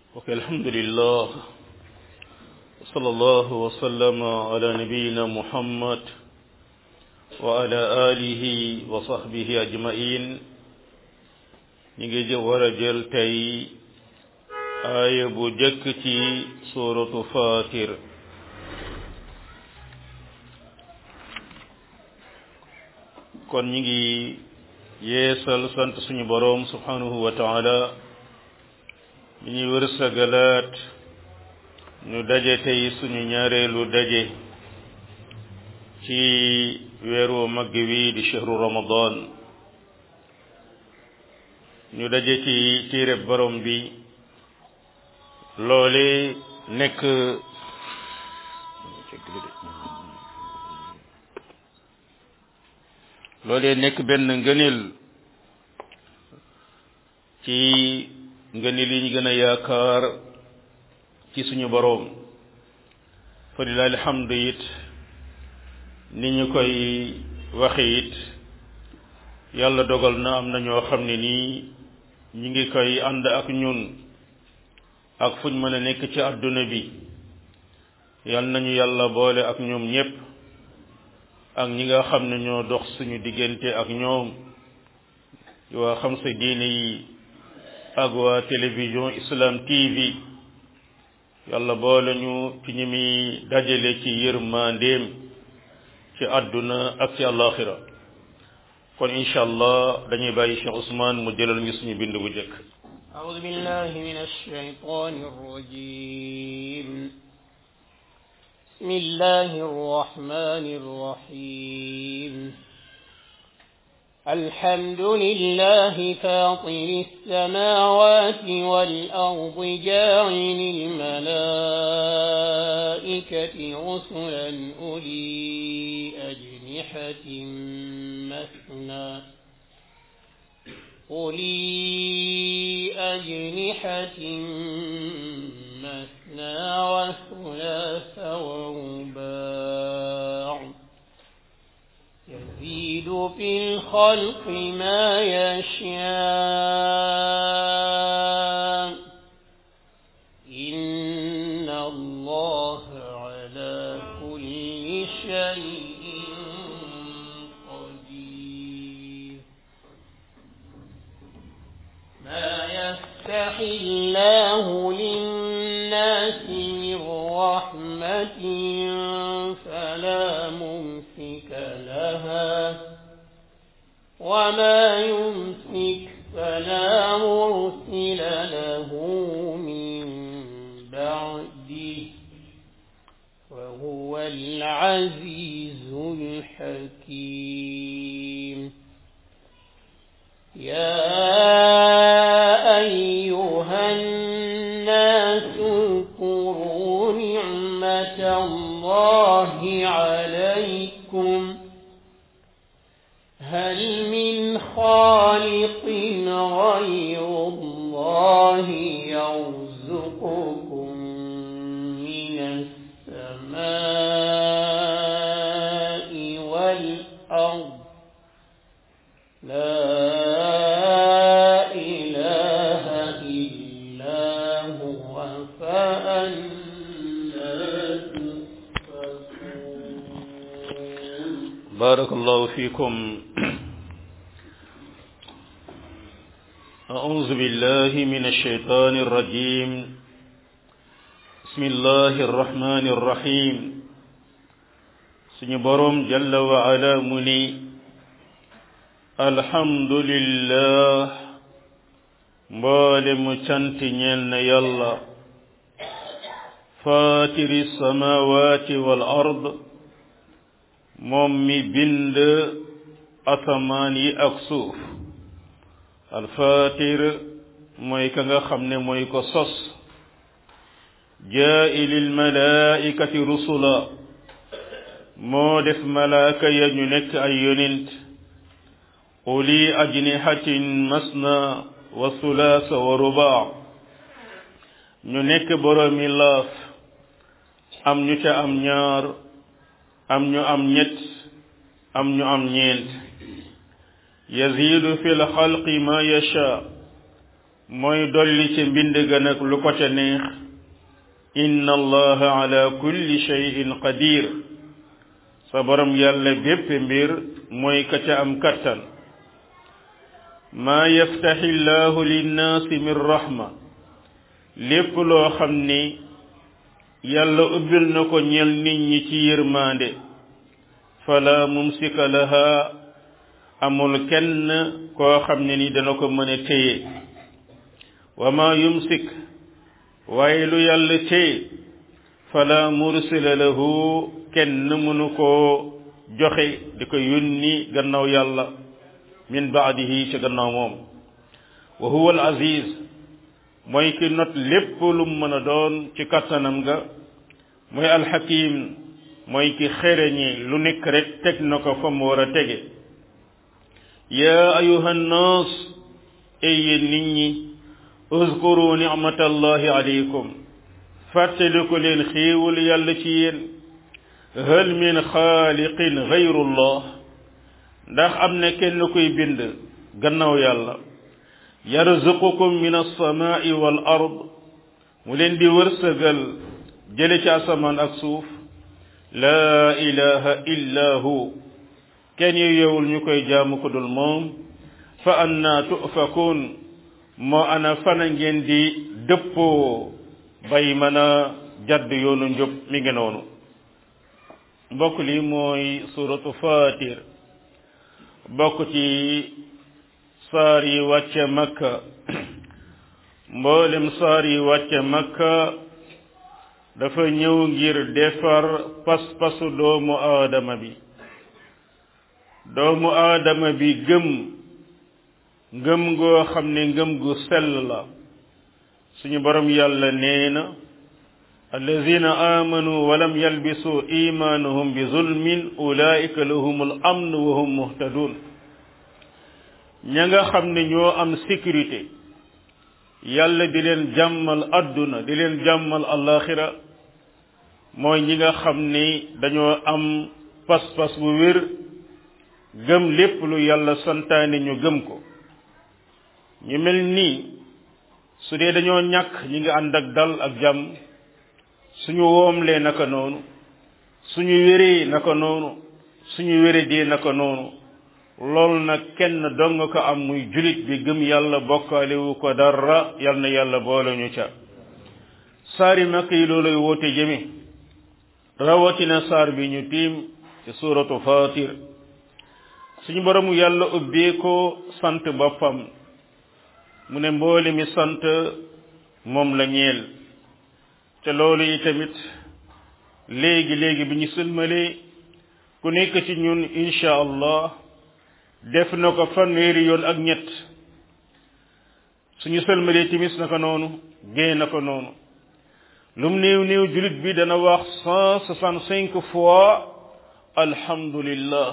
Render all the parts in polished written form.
الحمد لله وصلى الله وسلم على نبينا محمد وعلى آله وصحبه أجمعين نيجي ورا جيل تاي آية بو جëkk ci suratu Fatir kon ñi ngi yeesal sant suñu boroom subhanahu wa ta'ala mi ñu wërsëgalaat ñu daje tey suñu ñaareelu daje ci weeru mag wi di shahru ramadan ñu daje ci téere borom bi loole nekk benn ngëneel ci ngëneel yi ñu gën a yaakaar ci suñu boroom fa lillahi alhamdu it ni ñu koy waxe it yàlla dogal na am na ñoo xam ne nii ñi ngi koy ànd ak ñun ak fuñ mën a nekk ci àdduna bi yal nañu yàlla boole ak ñoom ñépp ak ñi nga xam ne ñoo dox suñu diggante ak ñoom waa xam sa diine yi ak waa télévision Islam TV yàlla boole ñu ci ñi muy dajale ci yërmandeem ci àdduna ak ci àllaaxira kon incha allah dañuy bàyyi Cheikh Ousmane mu jëlal ñu suñu bind bu jëkk أعوذ بالله من الشيطان الرجيم بسم الله الرحمن الرحيم الحمد لله فاطر السماوات والأرض جاعل الملائكة رسلا أولي أجنحة مثنى وثلاث ورباع يزيد في الخلق ما يشاء إن الله على كل شيء قدير ما يفتح الله للناس من رحمة فلا ممسك لها وما يمسك فلا مرسل له من بعده وهو العزيز الحكيم يا أيها الناس اذكروا نعمة الله عليكم هل من خالق غير الله يرزقكم من السماء والأرض لا إله إلا هو فأنا تؤفكون بارك الله فيكم أعوذ بالله من الشيطان الرجيم بسم الله الرحمن الرحيم سني بروم جل وعلا مني الحمد لله مبالم چنت ñel يلا فاتر السماوات والأرض moom mi bind asamaan yi ak suuf alfatir mooy ka nga xam ne mooy ko sos jaa'ilil malaa'ikati rusula moo def malaaka ya ñu nekk ay yonent uli ajnihatin masna wa thulaasa wa rubaa ñu nekk boroomi laaf am ñu ca am ñaar am ñu am ñett am ñu am ñeent yazidu fil xalqi ma yasha mooy dolli ci mbind ga nag lu ko ca neex inna allaha ala kulli shay'in qadir sa borom yàlla bépp mbir mooy ka ca am kattan maa yaftaxi llahu linnaasi min rahma lépp loo xam ni yàlla ubbil na ko ñel nit ñi ci yërmande fala mumsika laha amul kenn koo xam ne ni dana ko mën a téye wa ma yumsik waaye lu yàlla téye fala mursila lahu kenn mënu koo joxe di ko yónni gannaaw yàlla min baadihi ci gannaaw moom wa huwa al aziz mooy ki not lépp lu mën a doon ci kattanam ga mooy alxakim mooy ki xereñi lu nekk rek teg na ko fa mu war a tege yaa ayuha nnaas ay yéen nit ñi uzkuru nicmatallahi alaykum fàttaliku leen xéewal yàlla ci yéen hal min xaaliqin gayrullah ndax am na kenn kuy bind gannaaw yàlla yarzuqukum min alsamaai wal ard mu leen di wërsëgal jële ci asamaan ak suuf laa ilaha illa hu kenn yowul ñu koy jaamu ko dul moom fa anna tufakun moo ana fana ngeen di dëppoo bay mën a jadd yoonu njub mi ngi noonu mbokk li mooy suratu fatir bokk ci saar yi wàcce makka mboolem saar yi wàcce makka dafa ñëw ngir defar pas-pasu doomu aadama bi ngëm goo xam ne ngëm gu sell la suñu borom yàlla nee na allazina amanu walam yalbisu imaanahum bi zulmin ulaika lahumul amn wa hum muhtadun ña nga xam ne ñoo am sécurité yàlla di leen jàmmal adduna di leen jàmmal alaxira mooy ñi nga xam ni dañoo am pas-pas bu wér gëm lépp lu yàlla santaane ñu gëm ko ñu mel nii su dee dañoo ñàkk ñi nga ànd ak dal ak jàmm suñu woomlee naka noonu suñu wéree naka noonu suñu wéree dee naka noonu loolu nag kenn dong ko am muy julit bi gëm yàlla bokkaalewu ko dara yal na yàlla boole ñu ca saari makk yi looluy woote jëme rawatina saar bi ñu tiim ci suratu fatir suñu boromu yàlla ubbee ko sant boppam mu ne mboole mi sant moom la ñeel te loolu yi tamit léegi bi ñu sëlmalee ku nekk ci ñun insha allah def na ko fanweeri yoon ak ñett suñu sëlmalee timis na ko noonu gée na ko noonu lum néew julit bi dana wax 165 fois alhamdulillah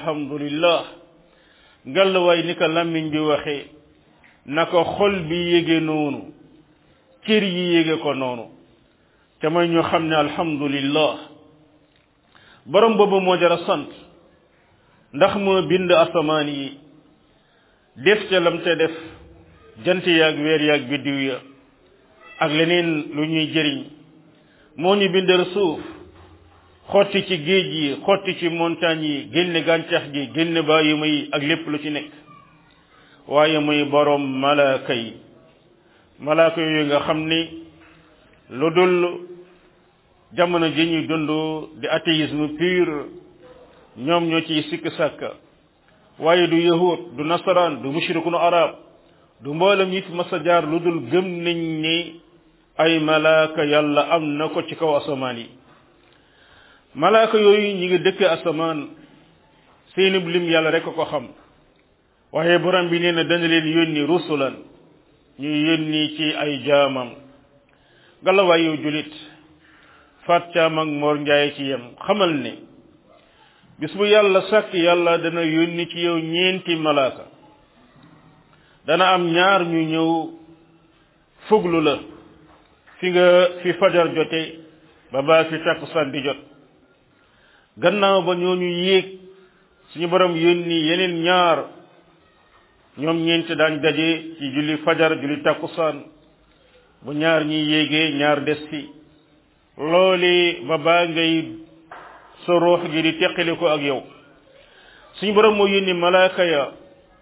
ngalla waay ni ko làmmiñ bi waxee na ko xol bi yége noonu cër yi yége ko noonu te mooy ñu xam ne alhamdulillah borom boobu moo jara sant ndax moo bind asamaan yi def ca lam te def jant yaag weer yaag biddiw ya ak leneen lu ñuy jëriñ moo ñu bindal suuf xotti ci géej yi xotti ci montagne yi génne gàncax gi génne bàyyima yi ak lépp lu ci nekk waaye muy borom malaaka yi malaaka yooyu nga xam ni lu dul jamono ji ñuy dund di athéisme pur ñoom ñoo ciy sikk sàkka waaye du yahud du nasaraan du mushrikun arab du mboolem ñi fi mas a jaar lu dul gëm nañ ni ay malaaka yàlla am na ko ci kaw asamaan yi malaaka yooyu ñi ngi dëkk asamaan seenub lim yàlla rek ko xam waaye borom bi nee na dana leen yónni rusulan ñuy yónni ci ay jaamam galawaay yow julit faat caam ak Mor Njaay ci yem xamal ne bis bu yàlla sàkk yàlla dana yónni ci yow ñeenti malaaka dana am ñaar ñu ñëw fuglu la fi fajar jote ba baa fi takkusaan di jot gannaaw ba ñooñu yéeg suñu borom yónni yeneen ñaar ñoom ñeent daañ daje ci julli fajar julli takkusaan bu ñaar ñi yéegee ñaar des fi loole ba baa ngay sa ruux gi di teqali ko ak yow suñu borom moo yónni malaaka ya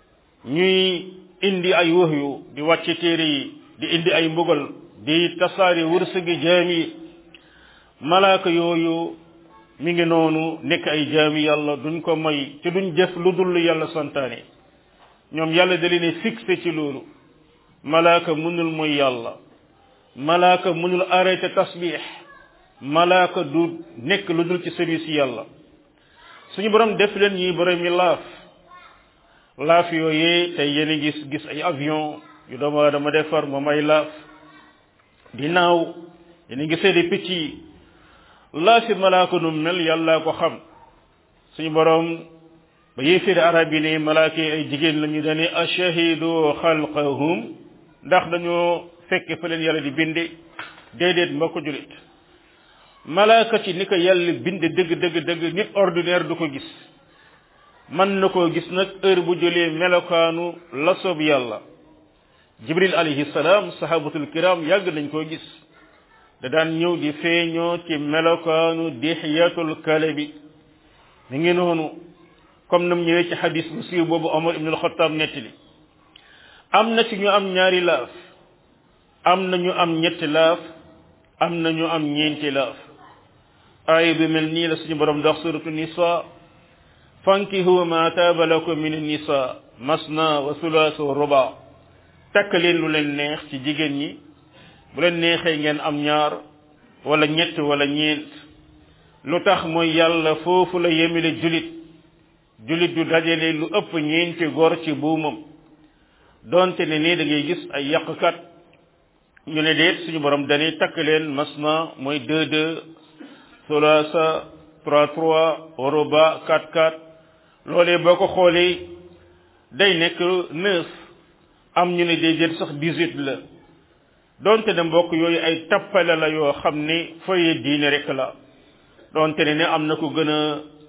ñuy indi ay wahyu di wàcce téere yi di indi ay mbugal di tasaare wërsëgi jaam yi malaaka yooyu mi ngi noonu nekk ay jaami yàlla duñ ko moy te duñ jëf lu dul yàlla santaane ñoom yàlla da leen fixé ci loolu malaaka mënul mooy yàlla malaaka mënul arrêté tasbih malaaka du nekk lu dul ci service yàlla suñu borom def leen ñuy borom yi laaf yooyee tey yéen a gis ay avion yu doomu aadama defar moom ay laaf di naaw yéen a gisee di picc yi laafi malaaka nu mel yàlla ko xam suñu borom ba yéeféeri arab yi ne malaaka yi ay jigéen lañu dane ashahidu xalqahum ndax dañoo fekke fa leen yàlla di binde déedéet mbokk julit malaaka ci ni ko yàlla binde dëgg nit ordinaire du ko gis man na koo gis nag heure bu jëlee melokaanu la soob yàlla jibril alayhi salaam sahabatul kiram yàgg nañ koo gis da daan ñëw di feeñoo ci melokaanu dixiyatul kalabi mi ngi noonu comme nam ñëwee ci hadis bu siiw boobu Omar ibn al-Khattab nettali am na ci ñu am ñaari laaf am na ñu am ñetti laaf am na ñu am ñeenti laaf aaya bi mel nii la suñu borom dox suratu nisa fankihu ma taaba lakum min nisa masna wa thulath wa ruba takk leen lu leen neex ci jigéen ñi bu leen neexee ngeen am ñaar wala ñett wala ñeent lu tax mooy yàlla foofu la yemile julit du dajale lu ëpp ñeenti góor ci buumam donte ne nii da ngay gis ay yàqkat ñu ne déet suñu borom dañuy takk leen masna mooy 2-2 thulaasa 3-3 ruba 4-4 loolee boo ko xoolee day nekk 9 am ñu ne day jël sax 18 la donte ne mbokk yooyu ay tappale la yoo xam ne foye diine rek la donte ne am na ko gën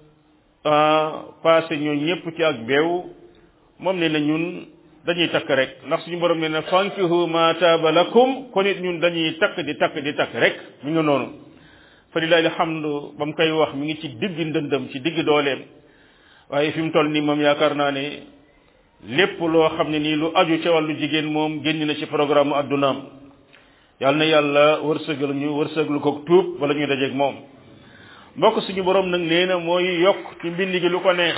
a passé ñoo ñëpp ci ak beew moom ne na ñun dañuy takk rek ndax suñu borom ne na fankihu ma taaba lakum kon it ñun dañuy takk di takk rek mi ngi noonu fa lillahi alhamdu ba mu koy wax mi ngi ci digg ndëndëm ci digg dooleem waaye fi mu toll nii moom yaakaar naa ne lépp loo xam ne nii lu aju ca wàllu jigéen moom génn na ci programme addunaam yàlla na yàlla wërsëgal ko tuub wala ñuy dajeeg moom mbokk suñu borom nag nee na mooy yokk ci mbind gi lu ko neex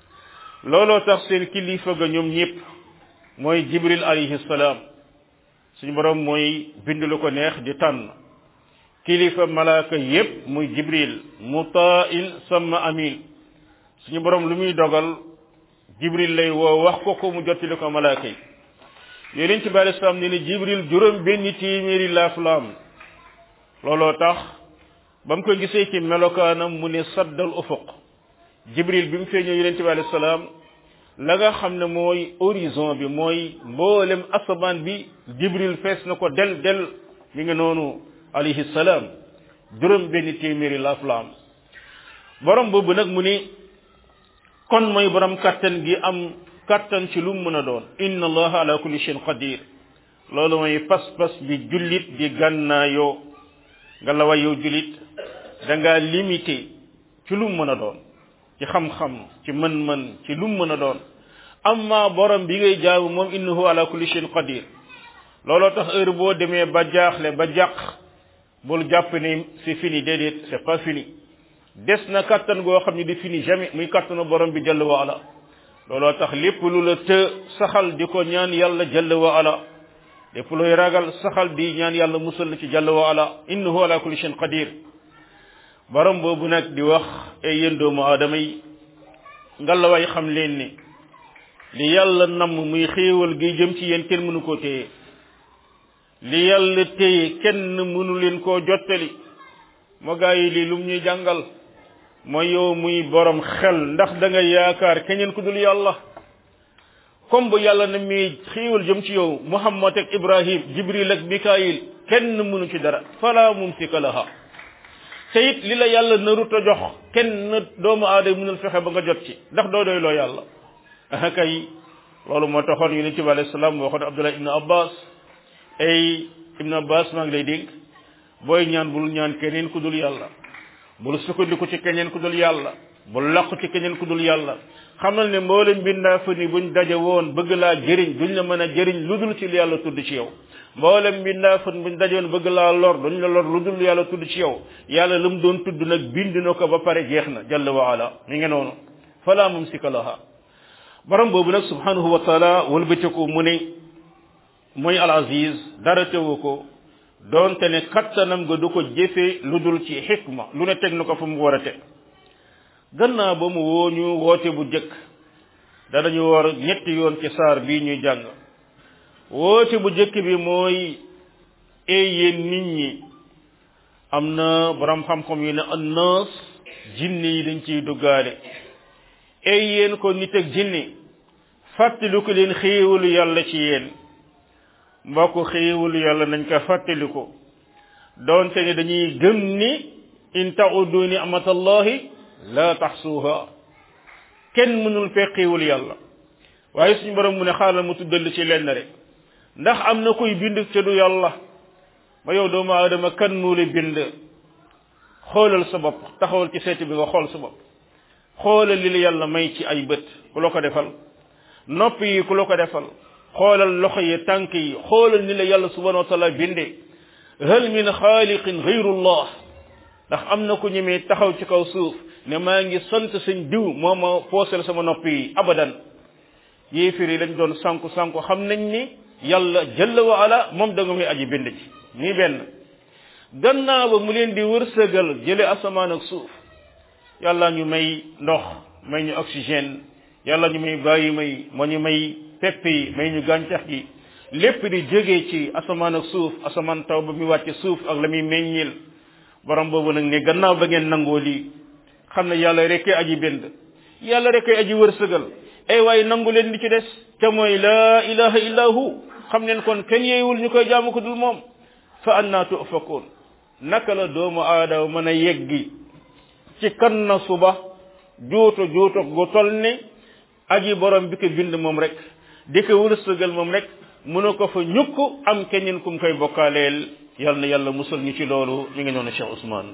looloo tax seen kilifa ga ñoom ñëpp mooy jibril alayhi salaam suñu borom mooy bind lu ko neex di tànn kilifa malaaka yépp muy jibril muta'in sama amin suñu borom lu muy dogal jibril lay woo wax ko mu jottali ko malaaka yi yonent bi alayhi salaam ne ni jibril juróom benn téeméeri laaf la am looloo tax ba mu ko gisee ci melokaanam mu ne saddal ufuq jibril bi mu feeñoo yonent bi alayhi salaam la nga xam ne mooy horizon bi mooy mboolem asamaan bi jibril fees na ko del mi ngi noonu alayhi salaam juróom benn téeméeri laaf la am borom boobu nag mu ni kon mooy borom kattan gi am kattan ci lu mu mën a doon inna allaha ala kulli shay'in qadir loolu mooy pas-pas bi jullit di gànnaayoo nga la way yow jullit da ngaa limité ci lu mu mën a doon ci xam-xam ci mën-mën ci lu mu mën a doon amma borom bi ngay jaamu moom innahu ala kulli shay'in qadir looloo tax heure boo demee ba jaaxle ba jàq bul jàpp ne c'est fini déedéet c'est pas fini des na kattan goo xam ne di fini jamais muy kattanu borom bi jalla wa ala looloo tax lépp lu la të saxal di ko ñaan yàlla jalla wa ala lépp looy ragal saxal di ñaan yàlla musal la ci jalla wa ala innahu ala kulli shay'in qadir borom boobu nag di wax ay yéen doomu aadama yi ngalawaay xam leen ni li yàlla namm muy xéewal gi jëm ci yéen kenn mënu koo téye li yàlla téye kenn mënu leen koo jottali moo gaa yi lii lum ñuy jàngal mooy yow muy borom xel ndax da nga yaakaar keneen ku dul yàlla comme bu yàlla na muy xéewal jëm ci yow Muhammad ak Ibrahim Jibril ak Mikaayil kenn mënu ci dara fala mumsika laha te it li la yàlla narut a jox kenn doomu aadama mënul fexe ba nga jot ci ndax doo doy loo yàlla kay loolu moo taxoon yonent bi alayhi salaam waxoon Abdullah ibn Abbas ay ibn Abbas maa ngi lay dégg booy ñaan bul ñaan keneen ku dul yàlla bul sukkandiku ci keneen ku dul yàlla bul làqu ci keneen ku dul yàlla xamal ne mboolem mbindaa fa ni buñ daje woon bëgg laa jëriñ duñ la mën a jëriñ lu dul ci li yàlla tudd ci yow mboolem mbindaa fa buñ daje woon bëgg laa lor duñ la lor lu dul yàlla tudd ci yow yàlla lu mu doon tudd nag bind na ko ba pare jeex na jalla wa ala mi ngi noonu fala mumsika laha borom boobu nag subhanahu wa taala wëlbatiku mu ne mooy al aziz dara tewu ko doonte ne kattanam nga du ko jëfe lu dul ci xikma lu ne teg na ko fa mu war a teg gannaaw ba mu woo ñu woote bu jëkk danañu war ñetti yoon ci saar bii ñuy jàng woote bu jëkk bi mooy yéen nit ñi am na borom xam-xam yu ne annaas jinne yi dañ ciy duggaale yéen ko nit ak jinne fàttaliku leen xéewalu yàlla ci yéen mbokk xéewalu yàlla nañ ko fàttaliku doonte ne dañuy gëm ni in ta'uddu ni'matallahi la taxsuuha kenn mënul fee xéewal yàlla waaye suñu borom mu ne xaaral mu tuddal ci lenn rek ndax am na koy bind ca du yàlla ba yow doomu aadama kan moo la bind xoolal sa bopp taxawal ci seeti bi nga xool sa bopp xoolal li la yàlla may ci ay bët ku la ko defal nopp yi ku la ko defal xoolal loxo yi tànk yi xoolal ni la yàlla subhanahu wa taala bindee hal min xaaliqin gayrullah ndax am na ku ñemee taxaw ci kaw suuf ne maa ngi sant sëñ diw moo ma poosel sama nopp yi abadan yéefir yi lañ doon sànku xam nañ ni yàlla jalla wa ala moom da nga muy aji bind ci nii benn gannaaw ba mu leen di wërsëgal jële asamaan ak suuf yàlla ñu may ndox may ñu oxygène yàlla ñu may bàyyi moo ñu may pepp yi may ñu gàncax gi lépp di jógee ci asamaan ak suuf asamaan taw ba muy wàcce suuf ak la muy meññil borom boobu nag ne gannaaw ba ngeen nangoo lii xam ne yàlla rek aji bind yàlla rek aji wërsëgal ay waaye nangu leen li ci des te mooy laa ilaha illa hu xam leen kon kenn yeewul ñu koy jaamu ko dul moom fa anna tufakoon naka la doomu aadama mën a yeggi ci kan na suba juuto gu tol ne aji borom bi ko bind moom rek di ko wërsëgal moom rek mënu ko fa ñukk am keneen kum koy bokkaaleel yal na yàlla musal ñu ci loolu ñu ngi noonu Cheikh Ousmane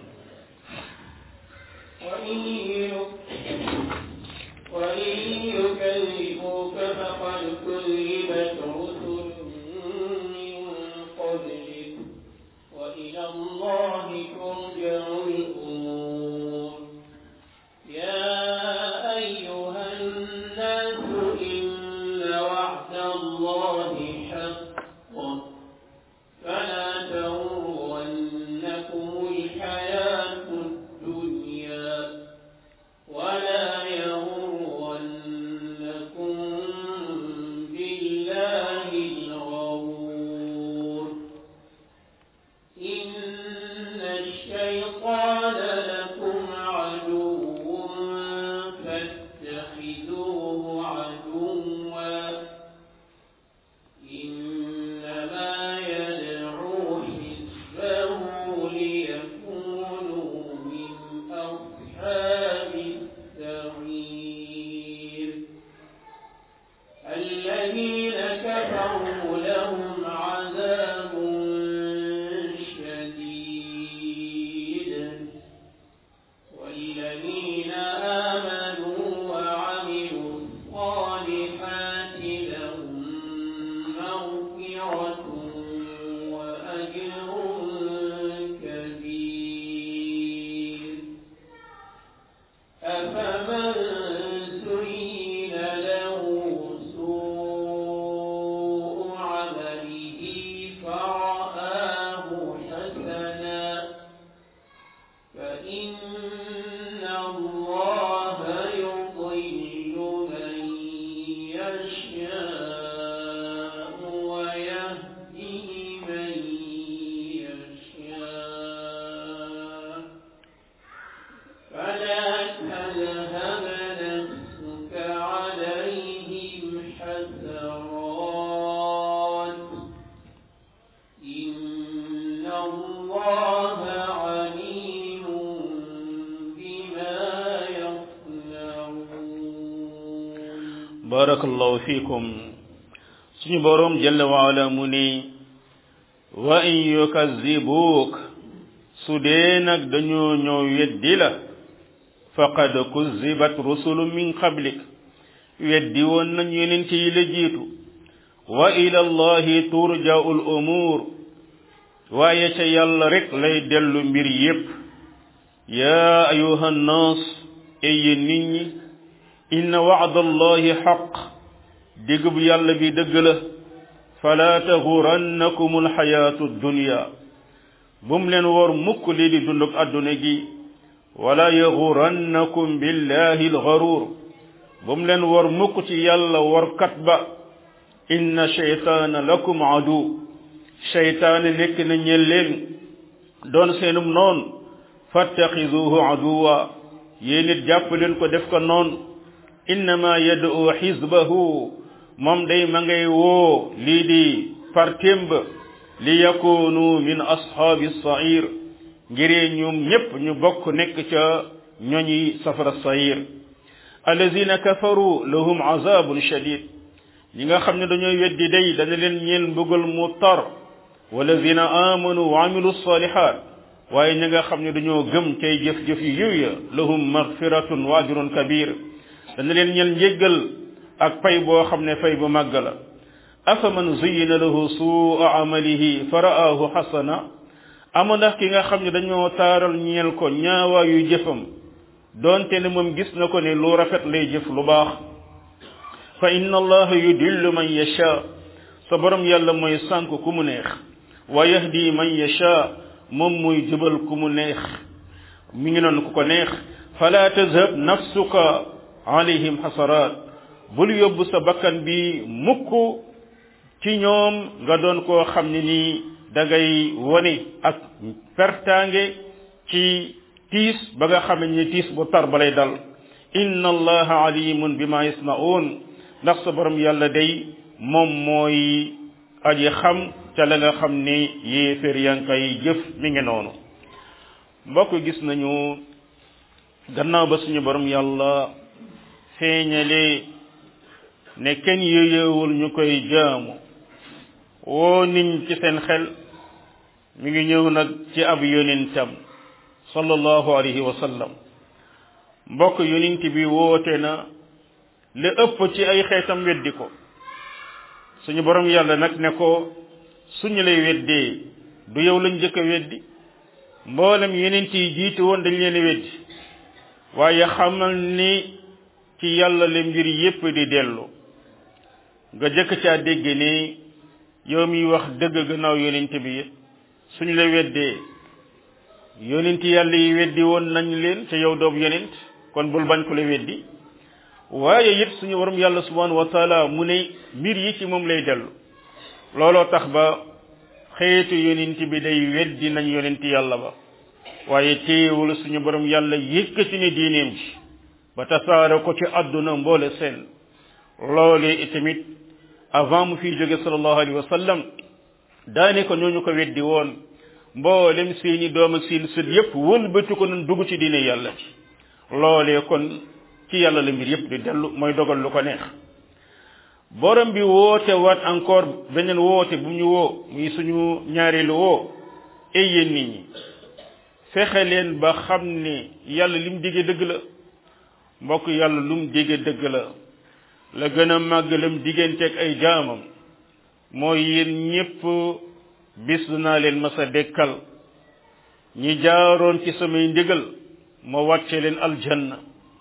barakallahu fikum suñu borom jalla wa ala mu ni wa in yukazzibuuk su dee nag dañoo ñëw weddi la faqad kuzzibat rusulun min qablik weddi woon nañ yonent yi la jiitu wa ila allahi turja'u al umur waaye ca yàlla rek lay dellu mbir yépp yaa ayuha nnaas ay nit ñi inna wa'da allahi haqq digub yàlla bi dëgg la fala taxurannakum alxayaatu dunya bum leen wor mukk lii di dundug adduna gi wala yaxurannakum billahi alxaruur bum leen wor mukk ci yàlla workat ba inna sheytaana lakum adu sheytaane nekk na ñeel leen doon seenum noon fattaxiduhu aduwa yéen it jàpp leen ko def ko noon innama yad'u xisbahu moom day ma ngay woo lii di partem ba li yakunu min ashaabi sair ngiree ñoom ñépp ñu bokk nekk ca ñoñi safara sair allazina kafaru lahum azabun shadid ñi nga xam ne dañoo weddi day dana leen ñeel mbugal mu tar walazina amanu wa amilu salihat waaye ñi nga xam ne dañoo gëm cay jëf-jëf yu yiw ya lahum maghfiratun wa ajrun kabir dana leen ñeel njéggal ak pay boo xam ne fay bu màgg la afaman zuyyina lahu su'a amalihi fa ra'ahu hasana ama ndax ki nga xam ne dañoo taaral ñeel ko ñaawaayu jëfam doonte ne moom gis na ko ne lu rafet lay jëf lu baax fa inna allaha yudillu man yasha sa borom yàlla mooy sànk ku mu neex wa yahdi man yasha moom muy jubal ku mu neex mi ngi noonu ku ko neex fala tazhab nafsuka alayhim hasarat bul yóbbu sa bakkan bi mukk ci ñoom nga doon koo xam ne nii da ngay wone ak pertaange ci tiis ba nga xam ne tiis bu tar ba lay dal inna allaha alimun bima yasnaun ndax sa borom yàlla day moom mooy aji xam ca la nga xam ne yéeféer yaa ngi koy jëf mi ngi noonu mbokk gis nañu gannaaw ba suñu borom yàlla feeñale ne kenn yeyewul ñu koy jaamu woo niñ ci seen xel mi ngi ñëw nag ci ab yonentam sallallahu alayhi wa sallam mbokk yonent bi woote na li ëpp ci ay xeetam weddi ko suñu borom yàlla nag ne ko suñu lay weddee du yow lañ jëkk a weddi mboolem yonent yi jiitu woon dañ leen weddi waaye xamal ni ci yàlla le mbir yépp di dellu nga jëkk caa dégg ni yow mi wax dëgg gannaaw yonent bi suñu la weddee yonent yàlla yi weddi woon nañ leen ca yow doob yonent kon bul bañ ko la weddi waaye it suñu borom yàlla subhanahu wa taala mu ne mbir yi ci moom lay dellu looloo tax ba xeetu yonent bi day weddi nañ yonent yàlla ba waaye teewul suñu borom yàlla yëkkati ne diineem ci ba tasaare ko ci àdduna mboole seen loolee itamit avant mu fiy jóge sallallahu alayhi wa sallam daane ko ñooñu ko weddi woon mboolem seeni doom ak seen sët yépp wëlbati ko nañ dugg ci diine yàlla ci loolee kon ci yàlla la mbir yépp di dellu mooy dogal lu ko neex borom bi woote waat encore beneen woote bu ñu woo muy suñu ñaareelu woo ay yéen nit ñi fexe leen ba xam ne yàlla lim dige dëgg la mbokk yàlla lum dige dëgg la gën a màgg lam digganteeg ay jaamam mooy yéen ñépp bis naa leen masa dekkal ñi jaaroon ci samay ndigal ma wàcce leen aljanna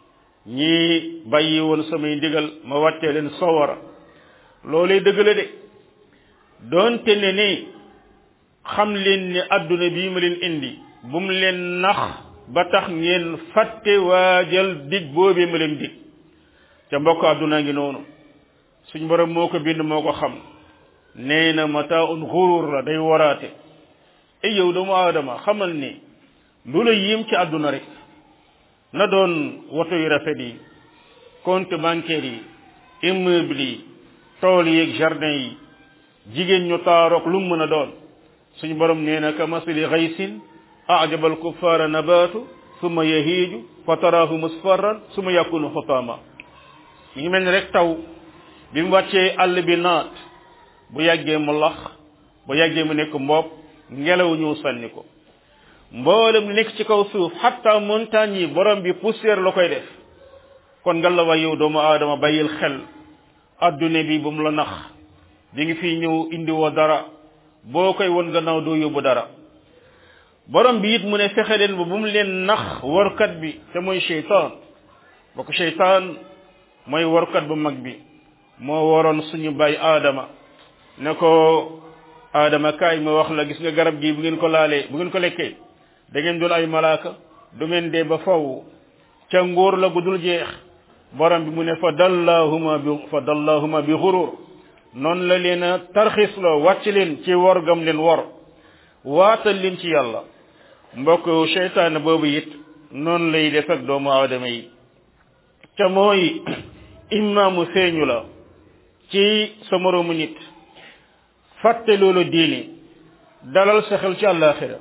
ñi bàyyi woon samay ndigal ma wàcce leen sawara loolee dëgg la de doonte ne ni xam leen ne adduna bii ma leen indi bu mu leen nax ba tax ngeen fàtte waajal dig boobee ma leen dig ca mbokk adduna ngi noonu suñ borom moo ko bind moo ko xam nee na mataaun xurur la day waraate ay yow doomu aadama xamal ni lu la yéem ci adduna rek na doon woto yu rafet yi compte bancaire yi immeuble yi tool yi ak jardin yi jigéen ñu taarook lu mu mën a doon suñu borom nee na ka masali xaysin ajaba al kuffara nabatu summa yahiiju fa taraahu musfarran summa yakunu xutaama ñu ngi mel ni rek taw bi mu wàccee àll bi naat bu yàggee mu lax bu yàggee mu nekk mboob ngelaw ñëw sànni ko mboolem li nekk ci kaw suuf hatta montagne yi borom bi poussière la koy def kon nga la waay yow doomu aadama bàyyil xel adduna bi bu mu la nax di ngi fii ñëw indi woo dara boo koy won gannaaw doo yóbbu dara borom bi it mu ne fexe leen ba bu mu leen nax warkat bi te mooy cheytaan bokk cheytaan mooy warkat bu mag bi moo waroon suñu bay aadama ne ko aadama kaay ma wax la gis nga garab gi bu ngeen ko laalee bu ngeen ko lekkee da ngeen doon ay malaaka du ngeen dee ba faw ca nguur la gudul jeex borom bi mu ne fa dallahuma bi xurur noonu la leen a tarxis la wàcc leen ci wor gam leen wor waatal leen ci yàlla mbokk seytaane boobu it noonu lay def ak doomu aadama yi ca mooy imaamu feeñu la ci sa moroomu nit fàtte loolu diini dalal sa xel ci àllaaxira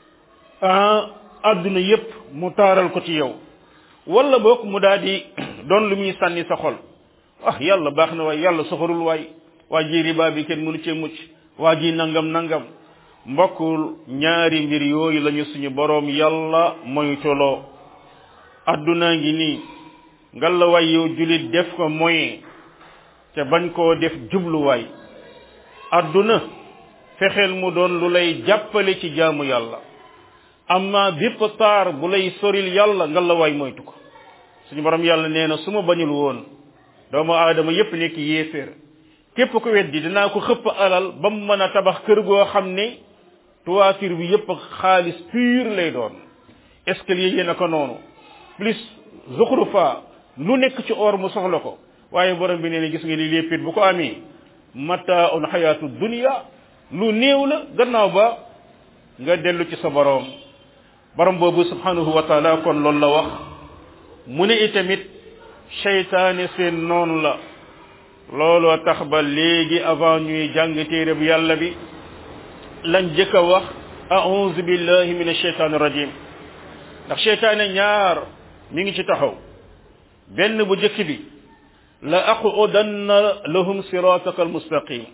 adduna yépp mu taaral ko ci yow wala boog mu daal di doon lu muy sànni sa xol yàlla baax na waay yàlla soxorul waay waa ji riba bi kenn mënu cee mucc waa ji nangam mbokkul ñaari mbir yooyu lañu suñu boroom yàlla moytuloo adduna ngi nii ngalla waay yow julit def ko moyen te bañ koo def jubluwaay adduna fexeel mu doon lu lay jàppale ci jaamu yàlla amma bépp taar bu lay soril yàlla ngalla waay moytu ko suñu borom yàlla nee na su ma bañul woon doomu aadama yépp nekk yéeféer képp ko weddi dinaa ko xëpp alal ba mu mën a tabax kër goo xam ne toiture bi yépp xaalis pur lay doon escalier yi na ko noonu plus zuxrufa lu nekk ci or mu soxla ko waaye borom bi nee na gis nga li léppit bu ko amee mataa'un xayaatu dunya lu néew la gannaaw ba nga dellu ci sa borom boobu subhanahu wa taala kon loolu la wax mu ne itamit seytaane seen noonu la looloo tax ba léegi avant ñuy jàng téere bu yàlla bi lañ jëkk a wax a'udhu billahi minash shaytanir rajim ndax seytaane ñaar mi ngi ci taxaw benn bu jëkk bi la aqudanna lahum siratakal mustaqim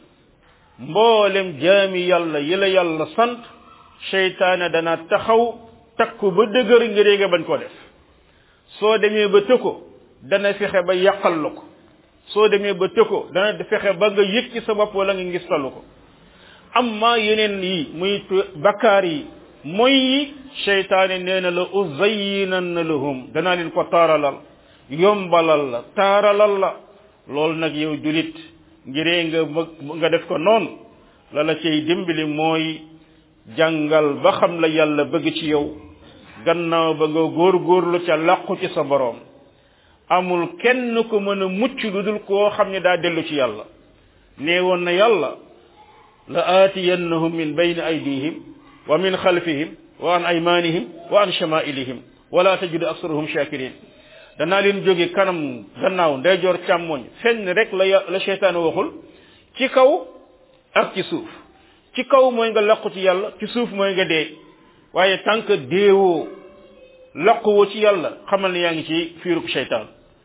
mboolem jaami yàlla yi la yàlla sant seytaane dana taxaw takku ba dëgër ngir nga bañ ko def soo demee ba tëkko dana fexe ba yàqal la ko soo demee ba tëkko dana fexe ba nga yëg ci sa bopp wala nga ngis talu ko amma yeneen yi muy bakkaar yi mooy yi seytaane nee na la uzayyinanna lahum danaa leen ko taaralal yombalal la taaralal la loolu nag yow julit ngiree nga def ko noonu la la cay dimbali mooy jàngal ba xam la yàlla bëgg ci yow gannaaw ba nga góorgóorlu ca làqu ci sa boroom amul kenn ko mën a mucc lu dul koo xam ne daa dellu ci yàlla nee woon na yàlla la aatiyannahum min bayni aydihim wa min xalfihim wa an aymanihim wa an shama'ilihim wala tajidu aksarahum shakirin danaa leen jóge kanam gannaaw ndeyjoor càmmoñ fenn rek la seytaane waxul ci kaw ak ci suuf ci kaw mooy nga laqu ci yàlla ci suuf mooy nga dee waaye tant que deewoo laquwoo ci yàlla xamal ne yaa ngi ci fiiruk seytaan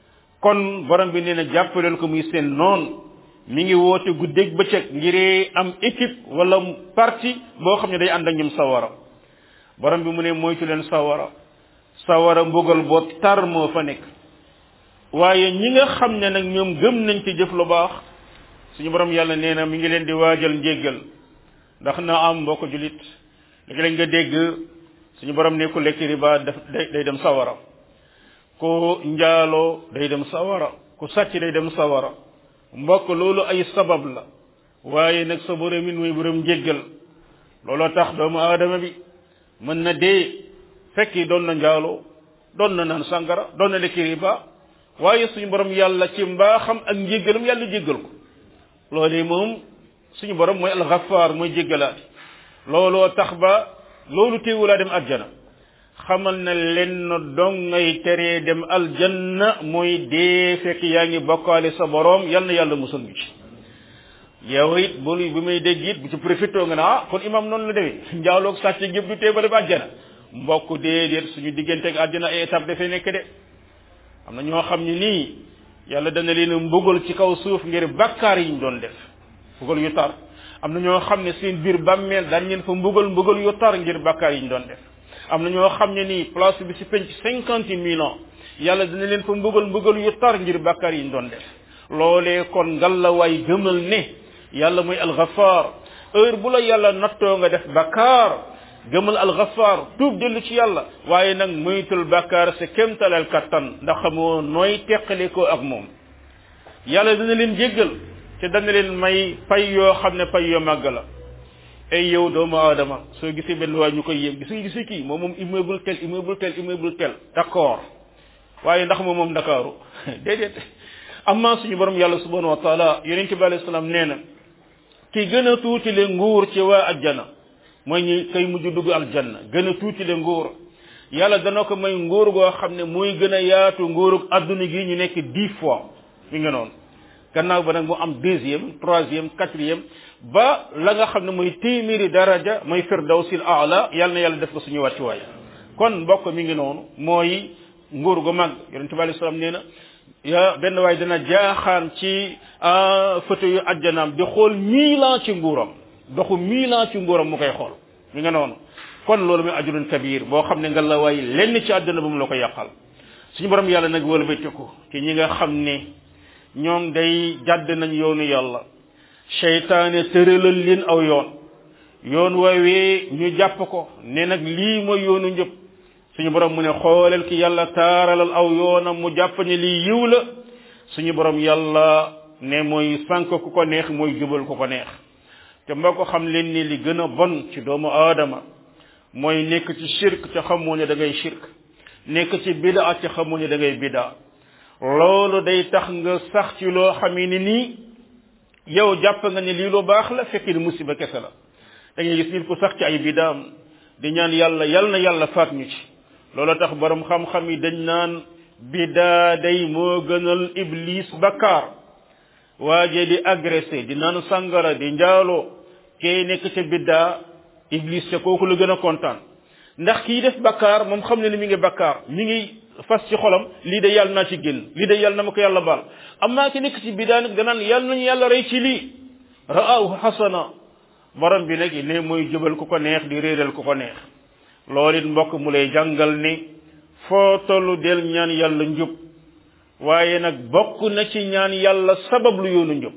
kon borom bi nee na jàppaleel ko muy seen noon mi ngi woote guddeeg bëccëg ngiree am équipe wala parti boo xam ne day ànd ak ñoom sawara borom bi mu ne moytu leen sawara mbugal boo tar moo fa nekk waaye ñi nga xam ne nag ñoom gëm nañ ci jëf lu baax suñu borom yàlla nee na mi ngi leen di waajal njéggal ndax na am mbokk julit léegi lañ nga dégg suñu borom ne ku lekk riba day dem sawara ku njaaloo day dem sawara ku sàcc day dem sawara mbokk loolu ay sabab la waaye nag sa borom it mooy borom njéggal looloo tax doomu aadama bi mën na dee fekki doon na njaaloo doon na naan sàngara doon na lekk riba waaye suñu borom yàlla ci mbaaxam ak njéggalam yàlla jéggal ko loolee moom suñu borom mooy alxafaar mooy jéggalaati looloo tax ba loolu teewulaa dem aljanna xamal na lenn dong ngay teree dem aljanna mooy dee fekk yaa ngi bokkaale sa borom yal na yàlla musal ñu ci yow it bi may dégg it bu ci profité nga ne kon imam noonu la demee njaaloog sàcc yëpp du tee ba dem aljanna mbokk déedéet suñu diggante ak aljanna ay étape dafay nekk de am na ñoo xam ne nii yàlla dana leen mbugal ci kaw suuf ngir bakkaar yi ñu doon def mbugal yu tar am na ñoo xam ne seen biir bàmmeel dañ leen fa mbugal yu tar ngir bakkaar yi ñu doon def am na ñoo xam ne nii place bi ci penc 50 000 ans yàlla dina leen fa mbugal yu tar ngir bakkaar yi ñu doon def loolee kon ngalawaay gëmal ne yàlla mooy alxafaar heure bu la yàlla nattoo nga def bakkaar gëmal alxafaar tuub dellu ci yàlla waaye nag moytul bakkaar sa kémtalal kattan ndax xamoo nooy teqale ko ak moom yàlla dina leen jéggal te dana leen may pay yoo xam ne pay yoo màgg la ay yow doomu aadama soo gisee benn waay ñu koy yëg gisi kii moom immeuble tel d'accord waaye ndax moom Ndakaaru déedéet amma suñu borom yàlla subhanahu wa taala yonent bi alayhi salaam nee na ki gën a tuuti le nguur ci waa ajjana mooy ñi kay mujj dugg aljanna gën a tuuti le nguur yàlla dana ko may nguur goo xam ne muy gën a yaatu nguurug adduna gi ñu nekk 10 fois mi nga noonu gannaaw ba nag mu am 2e 3e 4e ba la nga xam ne mooy téeméeri daraja mooy firdawsil aala yàlla na yàlla def ko suñu wàccuwaay kon mbokk mi ngi noonu mooy nguur gu mag yonent bi alayhi salaam nee na ya benn waay dana jaaxaan ci photo yu ajjanaam di xool 1000 ans ci nguuram doxu 1000 ans ci nguuram mu koy xool mi nga noonu kon loolu muy ajrun kabir boo xam ne nga la waay lenn ci àdduna ba mu la ko yàqal suñu borom yàlla nag wala ba tekku ci ñi nga xam ne ñoom day jàdd nañ yoonu yàlla seytaane tëralal leen aw yoon woowee ñu jàpp ko ne nag lii mooy yoonu njëpp suñu borom mu ne xoolal ki yàlla taaralal aw yoonam mu jàpp ne lii yiw la suñu borom yàlla ne mooy sànk ku ko neex mooy jubal ku ko neex te mboo ko xam leen ni li gën a bon ci doomu aadama mooy nekk ci shirk te xamoo ne da ngay shirk nekk ci bidaa te xamoo ne da ngay bidaa loolu day tax nga sax ci loo xam ne nii yow jàpp nga ne lii lu baax la fekk ni musiba kese la da ngay gis nit ku sax ci ay bidaam di ñaan yàlla yal na yàlla faat ñu ci loolu tax borom xam-xam yi dañ naan bidaa day moo gënal iblis bakkaar waaje di agressé di naan sangara di njaaloo kee nekk ca biddaa iblis ca kooku la gën a kontaan ndax kii def bakkaar moom xam ne ni mi ngi bakkaar mi ngi fas ci xolam lii de yàlla naa ci génn lii de yàlla na ma ko yàlla baal amaa ki nekk ci biddaa nag danaan yàlla nañu yàlla rey ci lii ra'ahu hasana borom bi nag ne mooy jubal ku ko neex di réeral ku ko neex loolu it mbokk mu lay jàngal ni foo tollu del ñaan yàlla njub waaye nag bokk na ci ñaan yàlla sabab lu yoonu njub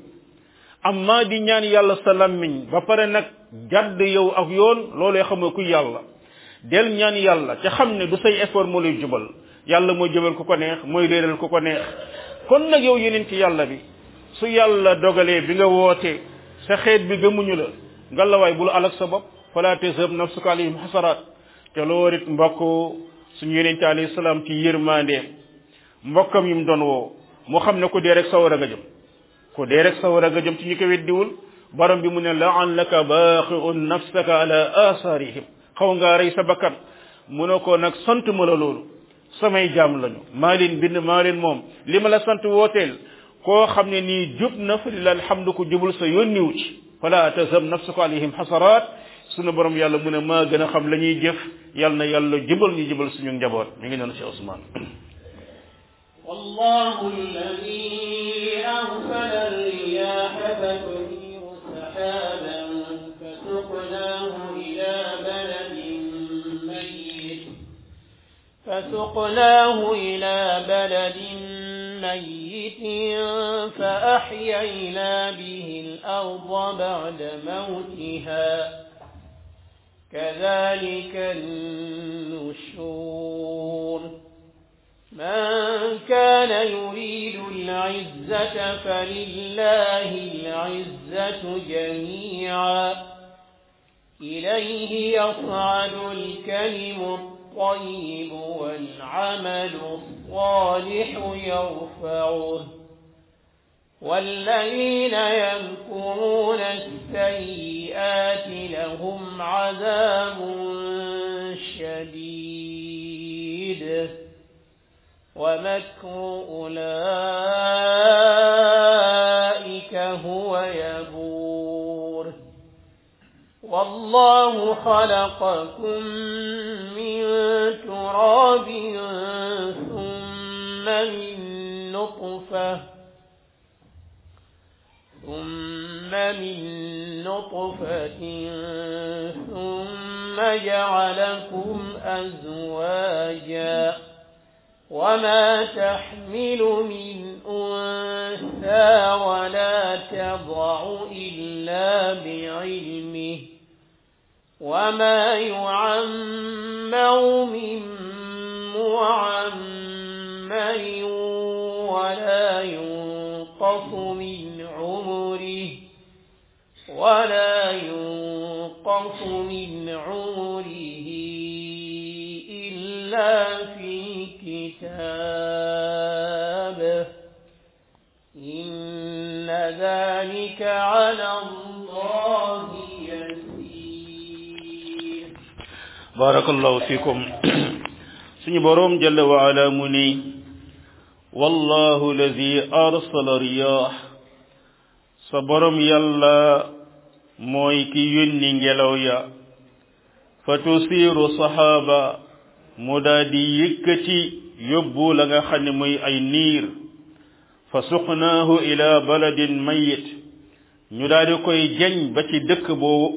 amma di ñaan yàlla sa lammiñ ba pare nag jàdd yow ak yoon loolee xamoo kuy yàlla del ñaan yàlla te xam ne du say effort moo lay jubal yàlla mooy jubal ku ko neex mooy réeral ku ko neex kon nag yow yeneen ci yàlla bi su yàlla dogalee bi nga woote sa xeet bi gëmuñu la ngalawaay bul alak sa bopp fala tazhab nafsuka alayhim hasarat te loolu it mbokk suñu yeneen ci alayhi salaam ci yërmandeem mbokkam yi mu doon woo mu xam ne ku dee rek sawara nga jëm ku dee rek sawara nga jëm ci ñu ko weddiwul borom bi mu ne la'allaka baaxi'un nafsaka ala asarihim xaw ngaa rey sa bakkan mu ne ko nag sant ma la loolu samay jaam lañu maa leen bind maa leen moom li ma la sant wooteel koo xam ne nii jub na fa lillahi alhamdu ko jubul sa yónniwu ci fala tazhab nafsuka alayhim hasarat sunu borom yàlla mu ne maa gën a xam la ñuy jëf yàlla na yàlla jubal ñu jubal suñu njaboot mi ngi noonu si Ousmane والله الذي أرسل الرياح فتثير سحابا فسقناه إلى بلد ميت فأحيينا به الأرض بعد موتها كذلك النشور من كان يريد العزة فلله العزة جميعا إليه يصعد الكلم الطيب والعمل الصالح يرفعه والذين يمكرون السيئات لهم عذاب شديد ومكر أولئك هو يبور والله خلقكم من تراب ثم من نطفة ثم جعلكم أزواجا وما تحمل من أنثى ولا تضع إلا بعلمه وما يعمر من معمر ولا ينقص من عمره إلا في كتاب إن ذلك على الله يسير. بارك الله فيكم. سني بروم جل وعلا مني والله الذي أرسل الرياح صبرم يلا مويكي يني ngelaw fatusiru sahaba mudadi yëkkati yóbbu la nga xam ne muy ay niir fa suqnaahu ila baladin mayit ñu daal di koy jeñ ba ci dëkk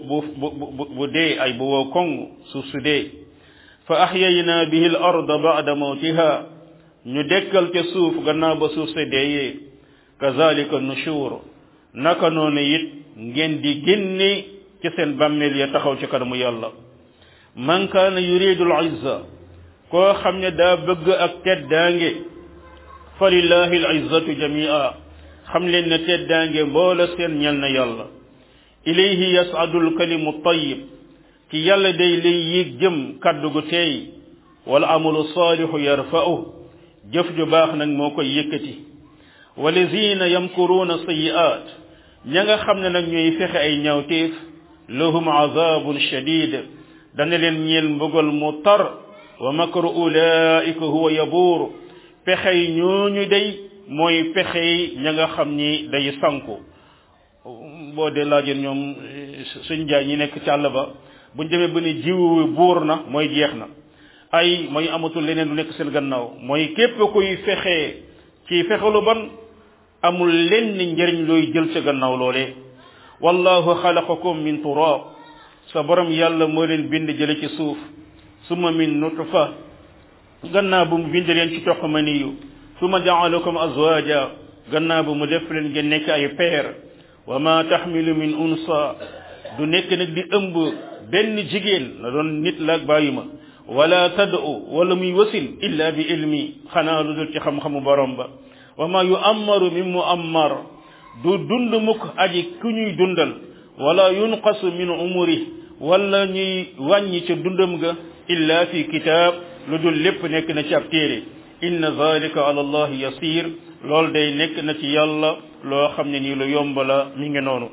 bu dee ay bu woo koŋ suuf su dee fa ahyayna bihi al arda ba'da mawtiha ñu dekkal ca suuf gannaaw ba suuf sa deeyee kazalika nushur naka noonu it ngeen di génne ci seen bàmmeel ya taxaw ci kanamu yàlla man kaana yuridu al izza koo xam ne daa bëgg ak teddaange fa lillahi al izzatu jamia xam leen ne teddaange mboola seen ñel na yàlla ilayhi yas'adu al kalimu tayyib ci yàlla day lay yéeg jëm kaddu gu teey wal amalu saalihu yarfa'u jëf ju baax nag moo koy yëkkati walazina yamkuruuna sayyi'aat ña nga xam ne nag ñooy fexe ay ñaawteef lahum azabun shadid dana leen ñeel mbugal mu tar wa makru ulaika huwa yabuur pexey ñooñu day mooy pexey ña nga xam ni day sanku boo dee laajeen ñoom suñ jaay ñi nekk ci àll ba buñ demee ba ne jiwu buur na mooy jeex na ay mooy amatul leneen lu nekk seen gannaaw mooy képp kuy fexee ci fexelu ban amul lenn njëriñ looy jël ca gannaaw loolee wallahu xalaqakum min turab sa borom yàlla moo leen bind jële ci suuf summa min nutfa gannaaw bu mu bind leen ci toq maniyu summa jaalakum azwaja gannaaw bu mu def leen ngeen nekk ay peer wa ma taxmilu min unsa du nekk nag di ëmb benn jigéen la doon nit la ak bàyyi ma wala tad'u wala muy wasin illa bi ilmi xanaa lu dul ci xam-xamu borom ba wa ma yu'ammaru min mu'ammar du dund mukk aji ku ñuy dundal wala yunqasu min umuri wala ñuy wàññi ca dundam ga illa fi kitab lu dul lépp nekk na ci ab téere inna zalika ala allah yasir lool day nekk na ci yàlla loo xam ne nii lu yomb la mi ngi noonu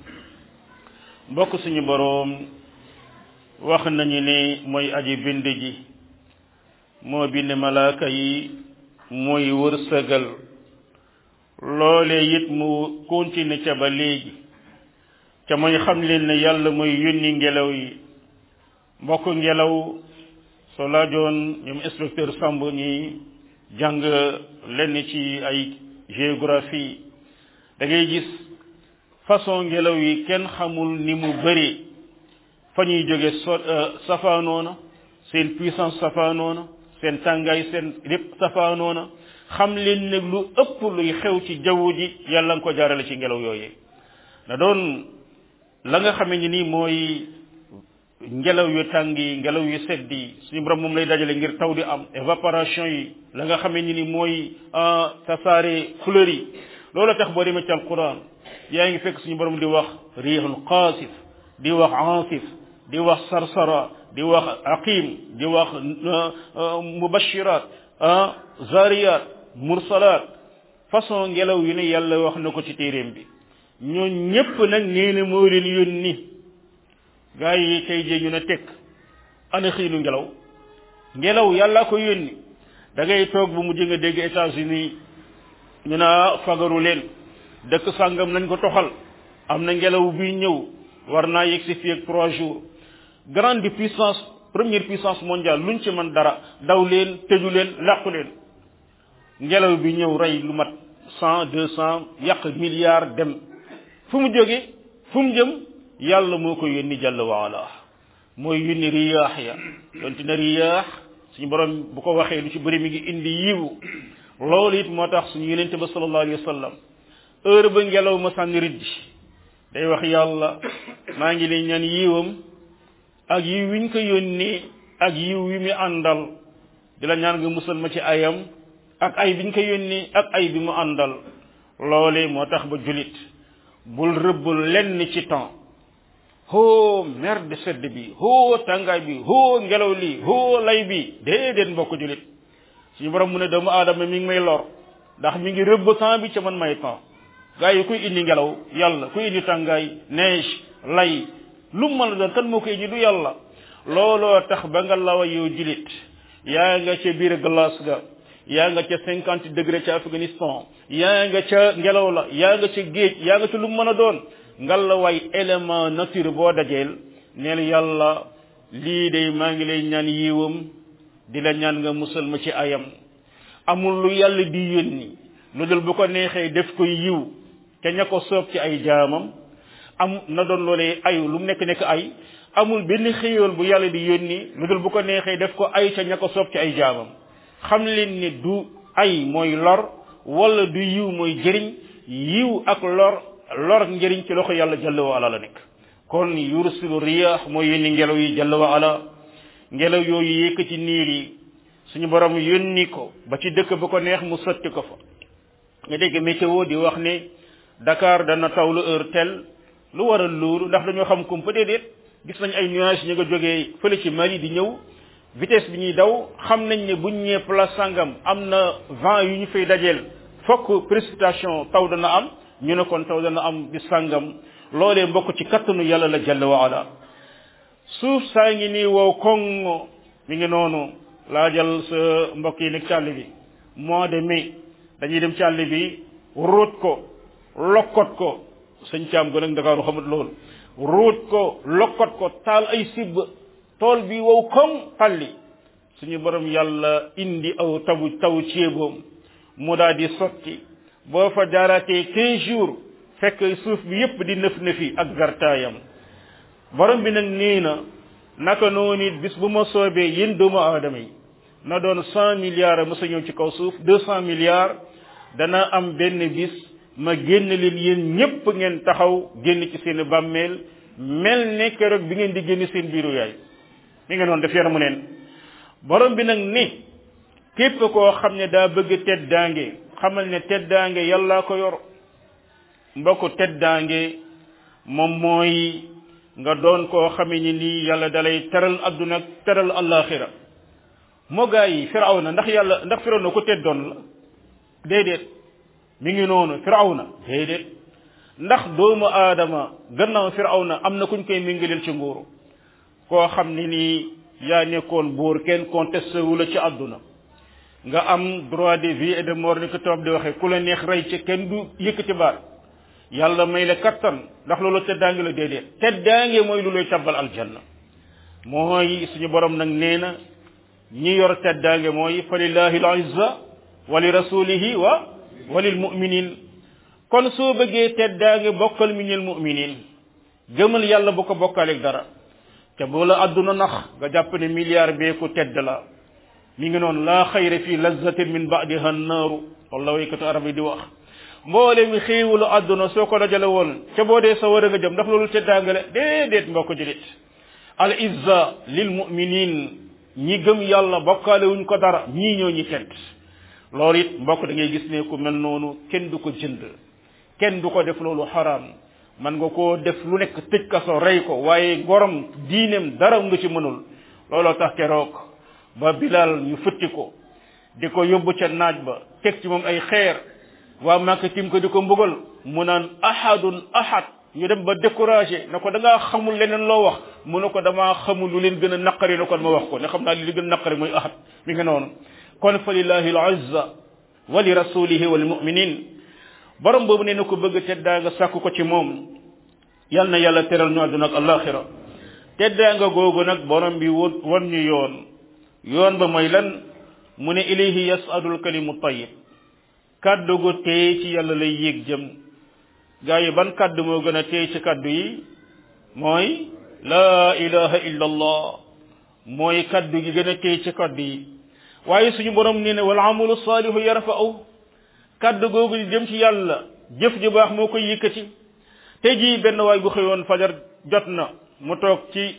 mbokk suñu boroom wax nañu ne mooy aji bind ji moo bind malaaka yi mooy wërsëgal loolee it mu continue ca ba léegi ca mooy xam leen ne yàlla mooy yónni ngelaw yi mbokk ngelaw soo laajoon ñoom inspecteur Samb ñi jàng lenn ci ay géographie da ngay gis façon ngelaw yi kenn xamul ni mu bëri fa ñuy jóge safaanoona seen puissance safaanoona seen tàngaay seen lépp safaanoona xam leen nag lu ëpp luy xew ci jaww ji yàlla nga ko jaarale ci ngelaw yooyee na doon la nga xamee ni mooy ngelaw yu tàng yi ngelaw yu sedd yi suñu borom moom lay dajale ngir taw di am évaporation yi la nga xamee ni mooy tasaare fleur yi loolu tax boo demee ci alquran yaa ngi fekk suñu borom di wax riixul qaasif di wax aasif di wax sarsara di wax aqim di wax mubashirat zariyat mursalat façon ngelaw yu ne yàlla wax na ko ci téeréem bi ñoo ñépp nag nee na moo leen yónni gaa yi tey jii ñu ne tekk ana xiinu ngelaw yàlla ko yónni da ngay toog bu mujj nga dégg États-Unis ñu naa fagaru leen dëkk sàngam nañ ko toxal am na ngelaw buy ñëw war naa yegg si fii ak 3 jours grande puissance première puissance mondiale luñ ci mën dara daw leen tëju leen làqu leen ngelaw bi ñëw rey lu mat 100 200 yàq milliards dem fu mu jóge fu mu jëm yàlla moo ko yónni jalla wa ala mooy yónni riyaax ya donte na riyaax suñu borom bu ko waxee lu ci bëri mi ngi indi yiwu loolu it moo tax suñu yonente ba sallallahu alayhi wa sallam heure ba ngelaw ma sànni riddi day wax yàlla maa ngi lay ñaan yiwam ak yiw wiñ ko yónnee ak yiw wi mu àndal di la ñaan nga musal ma ci ayam ak ay biñ ko yónnee ak ay bi mu àndal loolee moo tax ba julit bul rëbbul lenn ci temps hoo mer de sedd bi hoo tàngaay bi hoo ngelaw li hoo lay bi déedéet mbokk julit suñu borom mu ne doomu aadama mi ngi may lor ndax mi ngi rëbb temps bi ca man may temps gaa yi kuy indi ngelaw yàlla kuy indi tàngaay neige lay lu mu mën a doon kan moo koy indi du yàlla looloo tax ba nga lawa yow julit yaa nga ca biir glace ga yaa nga ca 50 degré ca Afghanistan yaa nga ca ngelaw la yaa nga ca géej yaa nga ca lu mu mën a doon ngal la way élément nature boo dajeel neel yàlla lii de maa ngi lay ñaan yiwam di la ñaan nga musal ma ci ayam amul lu yàlla di yónni lu dul bu ko neexee def ko yiw te ña ko soob ci ay jaamam am na doon loolee ayu lu mu nekk ay amul benn xéewal bu yàlla di yónni lu dul bu ko neexee def ko ay ca ña ko soob ci ay jaamam xam leen ne du ay mooy lor wala du yiw mooy jëriñ yiw ak lor ak njëriñ ci loxo yàlla jalla wa ala la nekk kon yursilu riyaax mooy yónni ngelaw yi jalla wa ala ngelaw yooyu yëkkati niir yi suñu borom yónni ko ba ci dëkk ba ko neex mu sotti ko fa nga dégg météo di wax ne Dakar dana taw lu heure tel lu waral loolu ndax dañoo xam kumpa déedéet gis nañ ay nuages ñu nga jógee fële ci Mali di ñëw vitesse bi ñuy daw xam nañ ne buñ ñëwee place sangam am na vent yu ñu fay dajeel fokk précipitation taw dana am ñu ne kon taw dana am bi sangam loolee mbokk ci kattanu yàlla la jalla wa ala suuf saa ngi nii wow koŋ mi ngi noonu laajal sa mbokk yi nekk ci àll bi mois de mai dañuy dem ci àll bi ruut ko lokkot ko sëñ caam gën ak Ndakaaru xamut loolu ruut ko lokkot ko taal ay sibb tool bi wow koŋ talli suñu borom yàlla indi aw taw ceeboom mu daal di sotti boo fa jaaraatee 15 jours fekk suuf bi yépp di nëf-nëfi ak gartaayam borom bi nag nee na naka noonu it bis bu ma soobee yéen doomu aadama yi na doon 100 milliards mësa ñëw ci kaw suuf 200 milliards dana am benn bis ma génn leen yéen ñépp ngeen taxaw génn ci seen bàmmeel mel ne keroog bi ngeen di génn seen biiru yaay mi nga noonu def yaramu neen borom bi nag ni képp koo xam ne daa bëgg teddaange xamal ne teddaange yàllaa ko yor mbokk teddaange moom mooy nga doon koo xamee ni nii yàlla dalay teral adduna teral alaxira moo gaa yi firawna ndax firawna ko teddoon la déedéet mi ngi noonu firawna déedéet ndax doomu aadama gannaaw firawna am na kuñ koy méngaleel ci nguuru koo xam ne nii yaa nekkoon buur kenn contesté wu la ci adduna nga am droit de vie et de mort ni ko tubaab di waxee ku la neex rey ci kenn du yëkkati baat yàlla may la kattan ndax loolu teddaange la déedéet teddaange mooy lu lay tabbal aljanna mooy suñu borom nag nee na ñi yor teddaange mooy fa lillahi al izza wa li rasulihi wa lil mu'minin kon soo bëggee teddaange bokkal minil mu'minin gëmal yàlla bu ko bokkaaleeg dara te boo la adduna nax nga jàpp ne milliard bee ko tedd la mi ngi noonu laa xayra fii lazzatin min ba'diha an-naaru walla waykatu arab yi di wax mboole mi xéewalu adduna soo ko dajale woon ca boo dee sa war a nga jëm ndax loolu teddaangale déedéet mbokk julit al izza lil mu'minin ñi gëm yàlla bokkaale wuñ ko dara ñii ñoo ñi tedd loolu it mbokk da ngay gis ne ku mel noonu kenn du ko jënd kenn du ko def loolu xaraam man nga koo def lu nekk tëj kaso rey ko waaye gorom diineem dara nga ci mënul looloo tax keroog ba Bilal ñu futti ko di ko yóbbu ca naaj ba teg ci moom ay xeer waa Makka tim ko di ko mbugal mu naan ahadun ahad ñu dem ba découragé na ko da ngaa xamul leneen loo wax mu ne ko damaa xamul lu leen gën a naqari na kon ma wax ko ne xam naa li gën a naqari mooy ahad mi nga noonu kon fa lillahi al-izza wa li rasulihi wal mu'minin borom boobu ne na ko bëgg teddaa nga sàkku ko ci moom yal na yàlla teral ñu àdduna ak alaxira teddaa nga googu nag borom bi won ñu yoon ba mooy lan mu ne ilayhi yas'adul kalimu tayyib kaddu gu teey ci yàlla lay yéeg jëm gaa yi ban kaddu moo gën a teey ci kaddu yi mooy la ilaha illa allah mooy kaddu gi gën a teey ci kaddu yi waaye suñu borom nee ne wal amalu salihu yarfa'u kaddu googu jëm ci yàlla jëf ju baax moo koy yëkkati tey jii benn waay bu xëyoon fajar jot na mu toog ci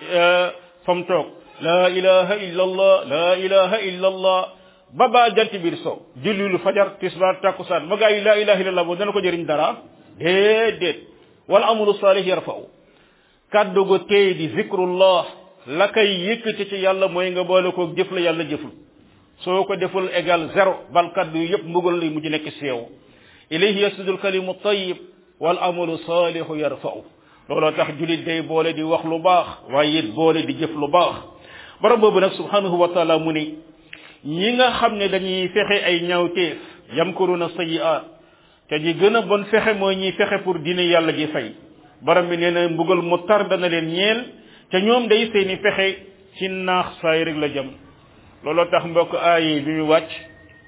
fam toog la ilaha illa allah la ilaha illa allah ba baa jant biir sow jullilu fajar tisbaar takkusaan ma gaa yi la ilaha illa allah boo dana ko jëriñ dara déedéet wal amalu salih yarfa'u kaddu gu tey di zikrullah la koy yëkkati ci yàlla mooy nga boole ko jëf la yàlla jëful soo ko deful égal zéro bal kaddu yëpp mbugal lay mujj nekk si yow ilayhi yasudul kalimu tayyib wal amalu salihu yarfa'u looloo tax julit day boole di wax lu baax waaye it boole di jëf lu baax borom boobu nag subhanahu wa taala mu ni ñi nga xam ne dañuy fexe ay ñaawteef yamkuruna sayyi'at te ñi gën a bon fexe mooy ñuy fexe pour dina yàlla ji fay borom bi nee na mbugal mu tar dana leen ñeel te ñoom day seeni fexe ci naax saay rek la jëm looloo tax mbokk aaye bi mu wàcc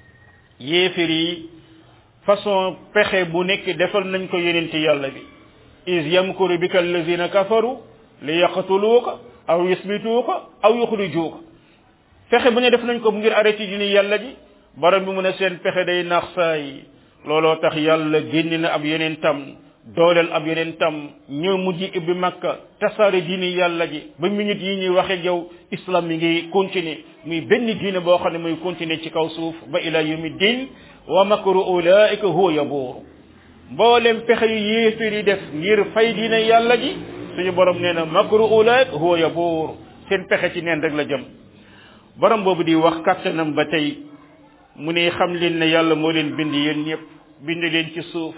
yéefir yi façon pexe bu nekk defal nañ ko yonente yàlla bi is yamkuru bika allazina kafaru li yaqtuluuka aw yusbituuka aw yuxrijuuka fexe bu ne def nañ ko bu ngir arrêté dina yàlla ji borom bi mu ne seen pexe day naax saay looloo tax yàlla génn na ab yonentam dooleel ab yonentam ñëw mujj ibbi makka tasaare diine yàlla ji ba minute yi ñuy waxe yow islam mi ngi continuer muy benn diine boo xam ne muy continuer ci kaw suuf ba ila yawmi din wa makru ulaika huwa yabuur mboolem pexe yu yéeféer yi def ngir fay diine yàlla ji suñu borom nee na makru ulaika huwa yabuur seen pexe ci neen rek la jëm borom boobu di wax kàttanam ba tey mu ne xam leen ne yàlla moo leen bind yéen ñëpp bind leen ci suuf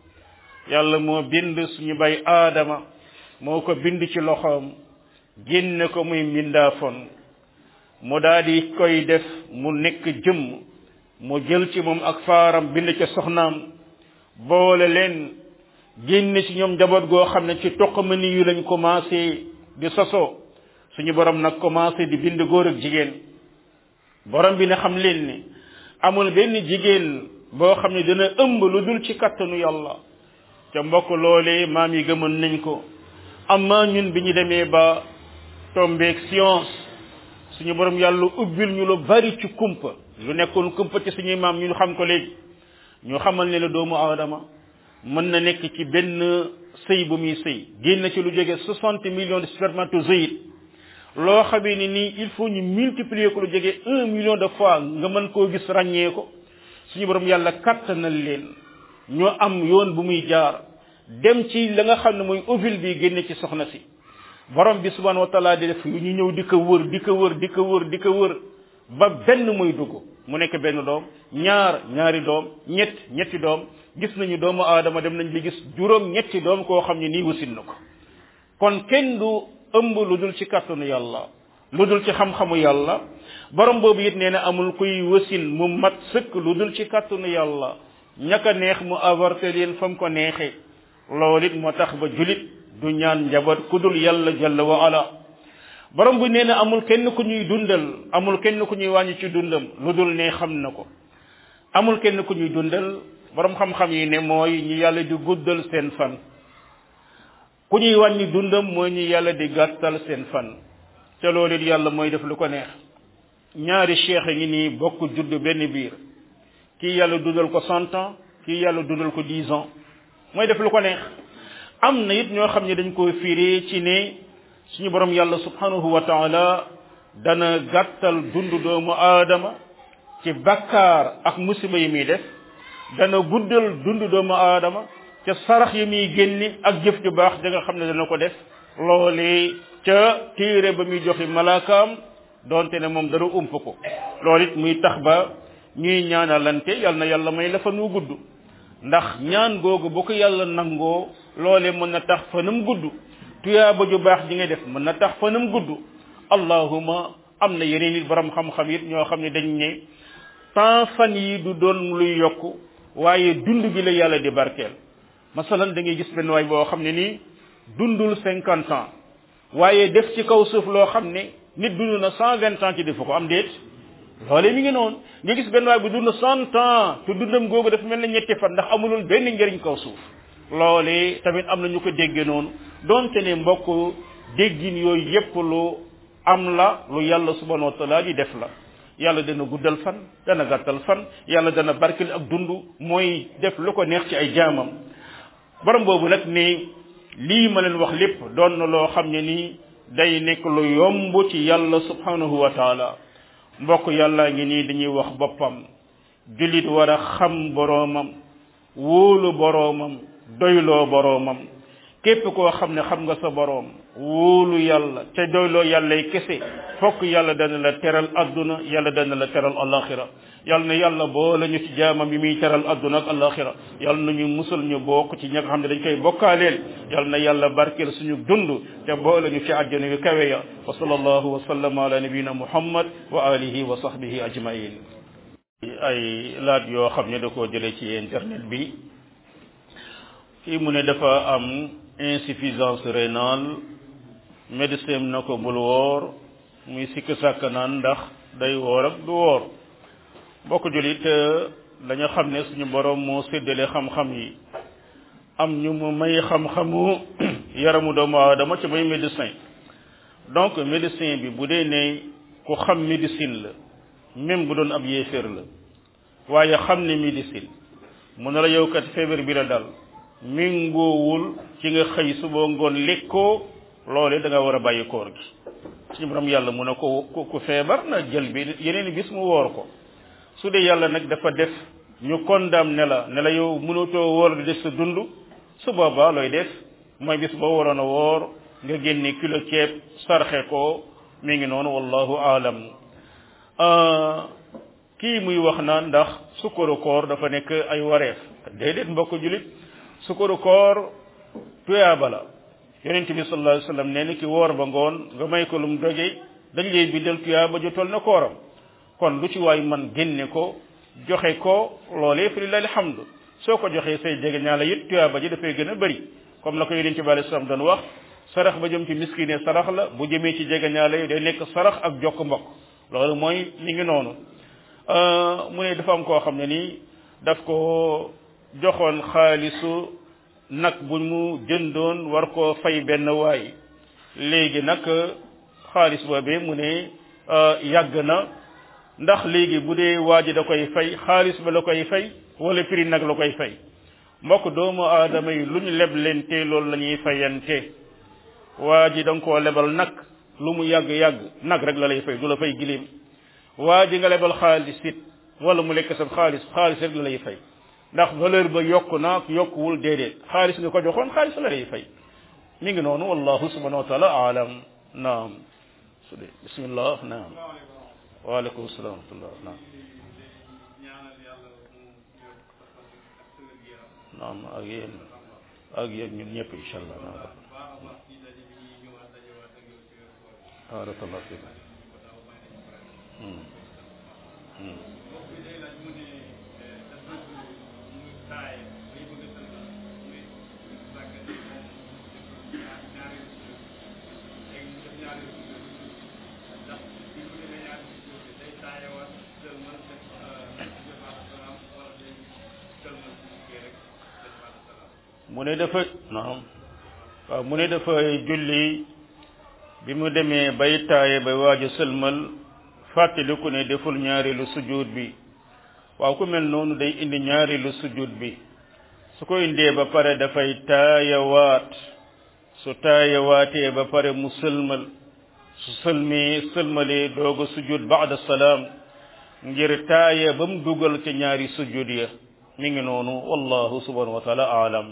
yàlla moo bind suñu bay aadama moo ko bind ci loxoom génne ko muy mbindaafoon mu daal di koy def mu nekk jëmm mu jël ci moom ak faaram bind ca soxnaam boole leen génne ci ñoom njaboot goo xam ne ci toqamani yu lañ commencé di sosoo suñu borom nag commencé di bind góor ak jigéen borom bi ne xam leen ni amul benn jigéen boo xam ne dina ëmb lu dul ci kattanu yàlla ca mbokk loolee maam yi gëmoon nañ ko amma ñun bi ñu demee ba tombeeg science suñu borom yàlla ubbil ñu lu bari ci kumpa lu nekkoon kumpa ci suñuy maam ñu xam ko léegi ñu xamal ne la doomu aadama mën na nekk ci benn sëy bu muy sëy génn ci lu jóge 60 millions de spermatozoïdes loo xamee ni nii il faut ñu multiplier ko lu jóge 1 million de fois nga mën koo gis ràññee ko suñu borom yàlla kattanal leen ñoo am yoon bu muy jaar dem ci la nga xam ne mooy ovule bi génne ci soxna si borom bi subhanahu wa taala di def ñu ñëw di ko wër ba benn muy dugg mu nekk benn doom ñaari doom ñetti doom gis nañu doomu aadama dem nañ bi gis juróom ñetti doom koo xam ne nii wasin na ko kon kenn du ëmb lu dul ci kàttanu yàlla lu dul ci xam-xamu yàlla borom boobu it nee na amul kuy wasin mu mat sëkk lu dul ci kàttanu yàlla ñaka neex mu avorté leen fam ko neexee loolu it moo tax ba julit du ñaan njaboot ku dul yàlla jalla wa ala borom bu nee na amul kenn ku ñuy dundal amul kenn ku ñuy wàññi ci dundam lu dul ne xam na ko amul kenn ku ñuy dundal borom xam-xam yi ne mooy ñi yàlla di guddal seen fan ku ñuy wàññi dundam mooy ñi yàlla di gàttal seen fan te loolu it yàlla mooy def lu ko neex ñaari cheikh ngi nii bokk judd benn biir kii yàlla dundal ko 100 ans kii yàlla dundal ko 10 ans mooy def lu ko neex am na it ñoo xam ne dañ koy firee ci ne suñu borom yàlla subhanahu wa taala dana gàttal dund doomu aadama ci bakkaar ak musiba yi muy def dana guddal dund doomu aadama ca sarax yi muy génni ak jëf ju baax da nga xam ne dana ko def loolee ca téere ba muy joxe malaakaam donte ne moom dara ump ko loolu it muy tax ba ñuy ñaanalante yal na yàlla may la fan wu gudd ndax ñaan googu bu ko yàlla nangoo loolee mën na tax fanam gudd tuyaaba ju baax ji ngay def mën na tax fanam gudd allahuma am na yeneen nit borom xam-xam it ñoo xam ne dañ ne temps fan yi du doon luy yokku waaye dund bi la yàlla di barkeel masalan da ngay gis benn waay boo xam ne nii dundul 50 ans waaye def ci kaw suuf loo xam ne nit dund na 120 ans ci defu ko am déet loole mi ngi noonu nga gis benn waay bu dund 100 ans te dundam googu dafa mel ne ñetti fan ndax amulul benn njëriñ kaw suuf loole tamit am na ñu ko déggee noonu donte ne mbokk déggin yooyu yépp lu am la lu yàlla subhanahu wa taala di def la yàlla dana guddal fan dana gàttal fan yàlla dana barkil ak dund mooy def lu ko neex ci ay jaamam borom boobu nag ni lii ma leen wax lépp doon na loo xam ne nii day nekk lu yomb ci yàlla subhanahu wa taala mbokk yàlla ngi nii dañuy wax boppam jullit war a xam boroomam wóolu boroomam doyloo boroomam képp koo xam ne xam nga sa boroom wóolu yàlla te doyloo yàllay kese fokk yàlla dana la teral adduna yàlla dana la teral alaxira yàlla na yàlla boole ñu ci jaamam yi muy teral adduna ak alaxira yàlla na ñu musal ñu bokk ci ñi nga xam ne dañ koy bokkaaleel yàlla na yàlla barkeel suñu dund te boole ñu ci àjjana yu kawe ya wa sallallahu wa sallama ala nabiyina muhammad wa alihi wa sahbihi ajmain ay laaj yoo xam ne da koo jëlee ci internet bi kii mu ne dafa am insuffisance rénale médecin na ko bul woor muy sikk sàkk naan ndax day woor ak du woor bokk julit dañu xam ne suñu borom moo séddale xam-xam yi am ñu mu may xam-xamu yaramu doomu aadama ci may médecin donc médecin bi bu dee ne ku xam médecine la même bu doon ab yéeféer la waaye xam ne médecine mu ne la yow kat feebar bi la dal mingoowul ci nga xëy suba ngoon lekkoo loole da nga war a bàyyi koor gi suñu borom yàlla mu ne ko ku feebar na jël bi yeneen bis mu woor ko su dee yàlla nag dafa def ñu condamné ne la yow mënatoo woor di def sa dund su boobaa looy def mooy bis boo waroon a woor nga génne kilo ceeb sarxe ko mi ngi noonu wallahu aalam kii muy wax naan ndax sukkaru koor dafa nekk ay wareef déedéet mbokk julit sukkaru koor tuyaaba la yonent bi sallallahu alayhi wasallam nee na ki woor ba ngoon nga may ko lum doge dañ lay bindal tuyaaba ju toll na kooram kon lu ci waay man génne ko joxe ko loolee fi lillahi alhamdu soo ko joxee say jege ñaala it tuyaaba ji dafay gën a bëri comme la ko yonent bi alayhi salaam doon wax sarax ba jëm ci miskine sarax la bu jëmee ci jege ñaala yi day nekk sarax ak jokk mbokk loolu mooy mi ngi noonu mu ne dafa am koo xam ne nii daf ko joxoon xaalisu nag bu mu jëndoon war koo fay benn waay léegi nag xaalis boobee mu ne yàgg na ndax léegi bu dee waa ji da koy fay xaalis ba la koy fay wala prix nag la koy fay mbokk doomu aadama yi lu ñu leblente loolu la ñuy fayante waa ji da nga koo lebal nag lu mu yàgg-yàgg nag rek la lay fay du la fay giléem waa ji nga lebal xaalis it wala mu lekk sa xaalis rek la lay fay ndax valeur ba yokku na yokkuwul déedéet xaalis nga ko joxoon xaalis la lay fay mi ngi noonu wallahu subhanahu wa taala aalam naam su dee bismillah naam waaleykum salaam wa rahmatullah naam naam ak yéen ñun ñëpp incha allah naam barakallahu fiik mu ne dafa naam waaw mu ne dafa julli bi mu demee bay taaye bay waaj a sëlmal fàttaliku ne deful ñaareelu sujud bi waaw ku mel noonu day indi ñaareelu sujud bi su ko indee ba pare dafay taayawaat su taayawaatee ba pare mu sëlmal su sëlmalee doog a sujud ba'da salaam ngir taaya ba mu dugal ca ñaari sujud ya mi ngi noonu wallahu subhanahu wa taala aalam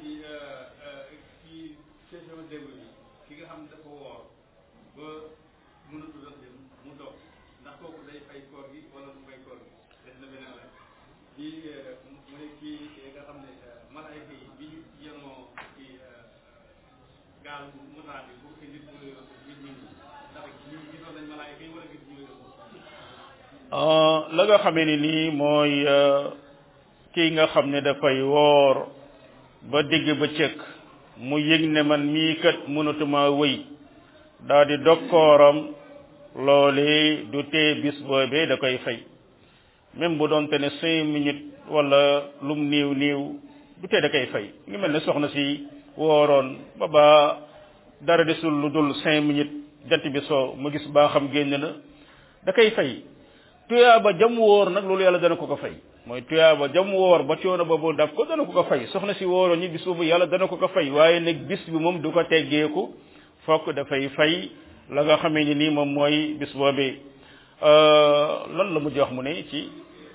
la nga xamee ni nii mooy kii nga xam ne dafay woor ba digg ba cëkk mu yëg ne man mii kat mënatuma wëy daa di dog kooram loolee du tee bis boobee da koy fay même bu doonte ne 5 minutes wala lum néew néew du tee da koy fay ngi mel ne soxna si wooroon ba dara desul lu dul 5 minutes jant bi soo mu gis baa xam génn na da koy fay tuyaaba jam woor nag loolu yàlla dana ko fay mooy tuyaaba jam woor ba coono boobu daf ko dana ko fay soxna si wooroon ñi bis boobu yàlla dana ko fay waaye nag bis bi moom du ko teggeeku fokk dafay fay la nga xamee ni nii moom mooy bis boobee lan la mujj wax mu ne ci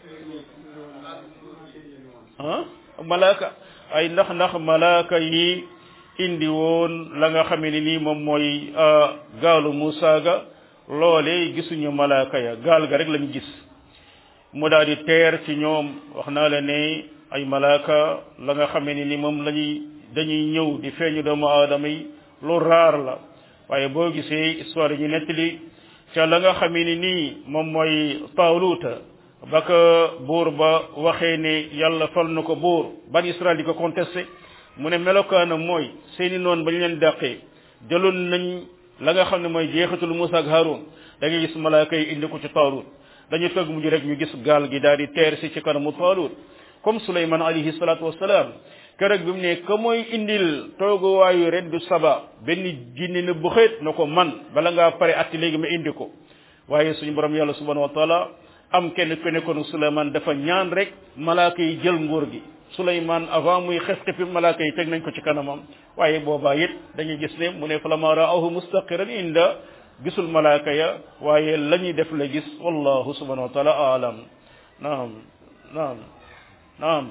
malaaka ay ndax malaaka yi indi woon la nga xamee ni nii moom mooy gaalu Muusaa ga loolee gisuñu malaaka ya gaal ga rek lañu gis mu daal di teer ci ñoom wax naa la ne ay malaaka la nga xamee ni ni moom dañuy ñëw di feeñu doomu aadama yi lu raar la waaye boo gisee histoire yi ñu nettali ca la nga xamee ni nii moom mooy Taaluuta ba ko buur ba waxee ne yàlla fal na ko buur ban Israël di ko contesté mu ne melokaanam mooy seeni noon ba ñu leen dàqee jëloon nañ la nga xam ne mooy jeexitul Muusaa ak Haaruun da ngay gis malaaka yi indi ko ci Taalut dañu tëgg mujj rek ñu gis gaal gi daal di teer si ci kanamu Taalut comme Suleymaan alayhi salaatu wassalaam keroog bi mu ne ka mooy indil tooguwaayu reddu Saba benn jinne na bu xeet na ko man bala ngaa pare atti léegi ma indi ko waaye suñu borom yàlla subhanahu wa taala am kenn ku nekkoon Suleymaan dafa ñaan rek malaaka yi jël nguur gi Suleymaan avant muy xef-xefi malaaka yi teg nañ ko ci kanamam waaye boobaa it dañuy gis ne mu ne falammaa ra'awhu mustaqiran inda gisul malaaka ya waaye la ñuy def la gis wallahu subhanahu wa taala aalam naam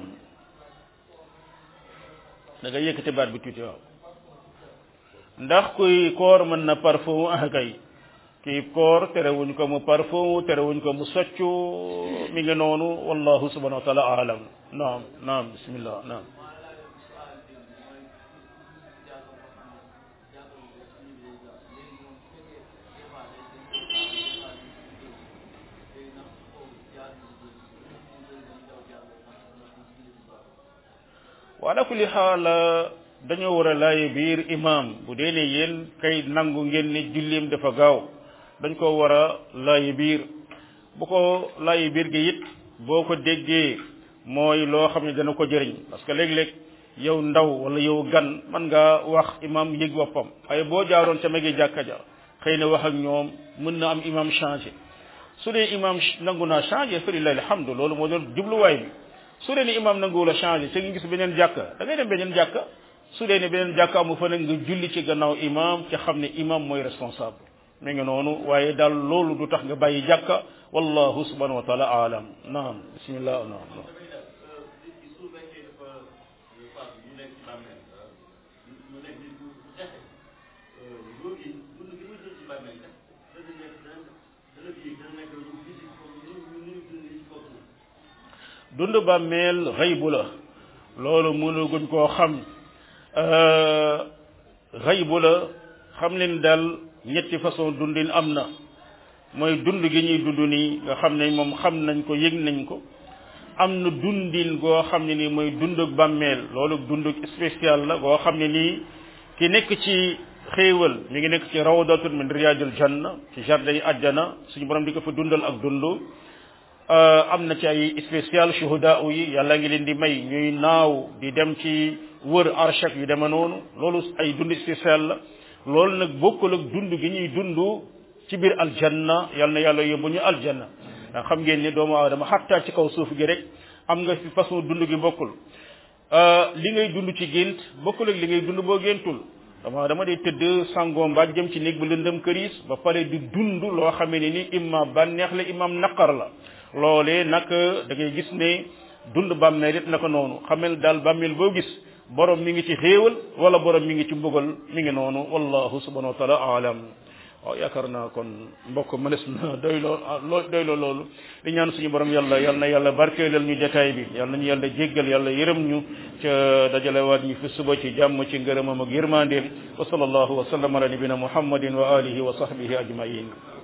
da nga yëkkati baat bi tuuti waaw ndax kuy koor mën na parfum kay kii koor terewuñ ko mu parfum terewuñ ko mu soccu mi ngi noonu wallahu subhanahu wa taala aalam naam bismillah naam wala kulli xaal dañoo war a laaye biir imam bu dee ne yéen kay nangu ngeen ne julleem dafa gaaw dañ ko war a laaye biir bu ko laaye biir gi it boo ko déggee mooy loo xam ne dana ko jëriñ parce que léeg-léeg yow ndaw wala yow gan man nga wax imam yëg boppam waaye boo jaaroon ca magi jàkka ja xëy na wax ak ñoom mën na am imam changé su dee imam nangu naa changé fa lillahi alhamdu loolu moo doon jubluwaay bi su dee ni imam nanguwul a changé te nga gis beneen jàkka da ngay dem beneen jàkka su dee ne beneen jàkka amu fa nag nga julli ci gannaaw imam ca xam ne imam mooy responsable mi ngi noonu waaye daal loolu du tax nga bàyyi jàkka wallahu subhanahu wa taala aalam naam bismillah naam dund bàmmeel xaybu la loolu mënuguñ koo xam xaybu la xam leen daal ñetti façon dundin am na mooy dund gi ñuy dund nii nga xam ne moom xam nañ ko yëg nañ ko am na dundin goo xam ne nii mooy dundug bàmmeel loolu dundug spécial la goo xam ne nii ki nekk ci xéewal mi ngi nekk ci rawdatun min riyadil janna ci jardin yi àjjana suñu borom di ko fa dundal ak dund am na ci ay spécial shuhada yi yàlla ngi leen di may ñuy naaw di dem ci wër arshak yu deme noonu loolu ay dund spécial la loolu nag bokkul ak dund gi ñuy dund ci biir aljanna yal na yàlla yóbbu ñu aljanna ndax xam ngeen ne doomu aadama xattaa ci kaw suuf gi rek am nga fi façon dund gi bokkul li ngay dund ci gént bokkul ak li ngay dund boo géntul dama day tëdd sangoo mbaaj jëm ci néeg bu lëndëm këriis ba pare di dund loo xamee ne ni imma bànneex la imam naqar la loolee nag da ngay gis ne dund bàmmeel it naka noonu xamel daal bàmmeel boo gis borom mi ngi ci xéewal wala borom mi ngi ci mbugal mi ngi noonu wallahu subhanahu wa taala aalam waaw yaakaar naa kon mbokk mënees na doyloo loolu di ñaan suñu borom yàlla yal na yàlla barkeelal ñu jotaay bi yal nañu yàlla jéggal yàlla yërëm ñu ca dajalewaat ñu fi suba ci jàmm ci ngërëmam ak yërmandeem wa sallallahu wa sallam ala nabina muhammadin wa alihi wa sahbihi ajmain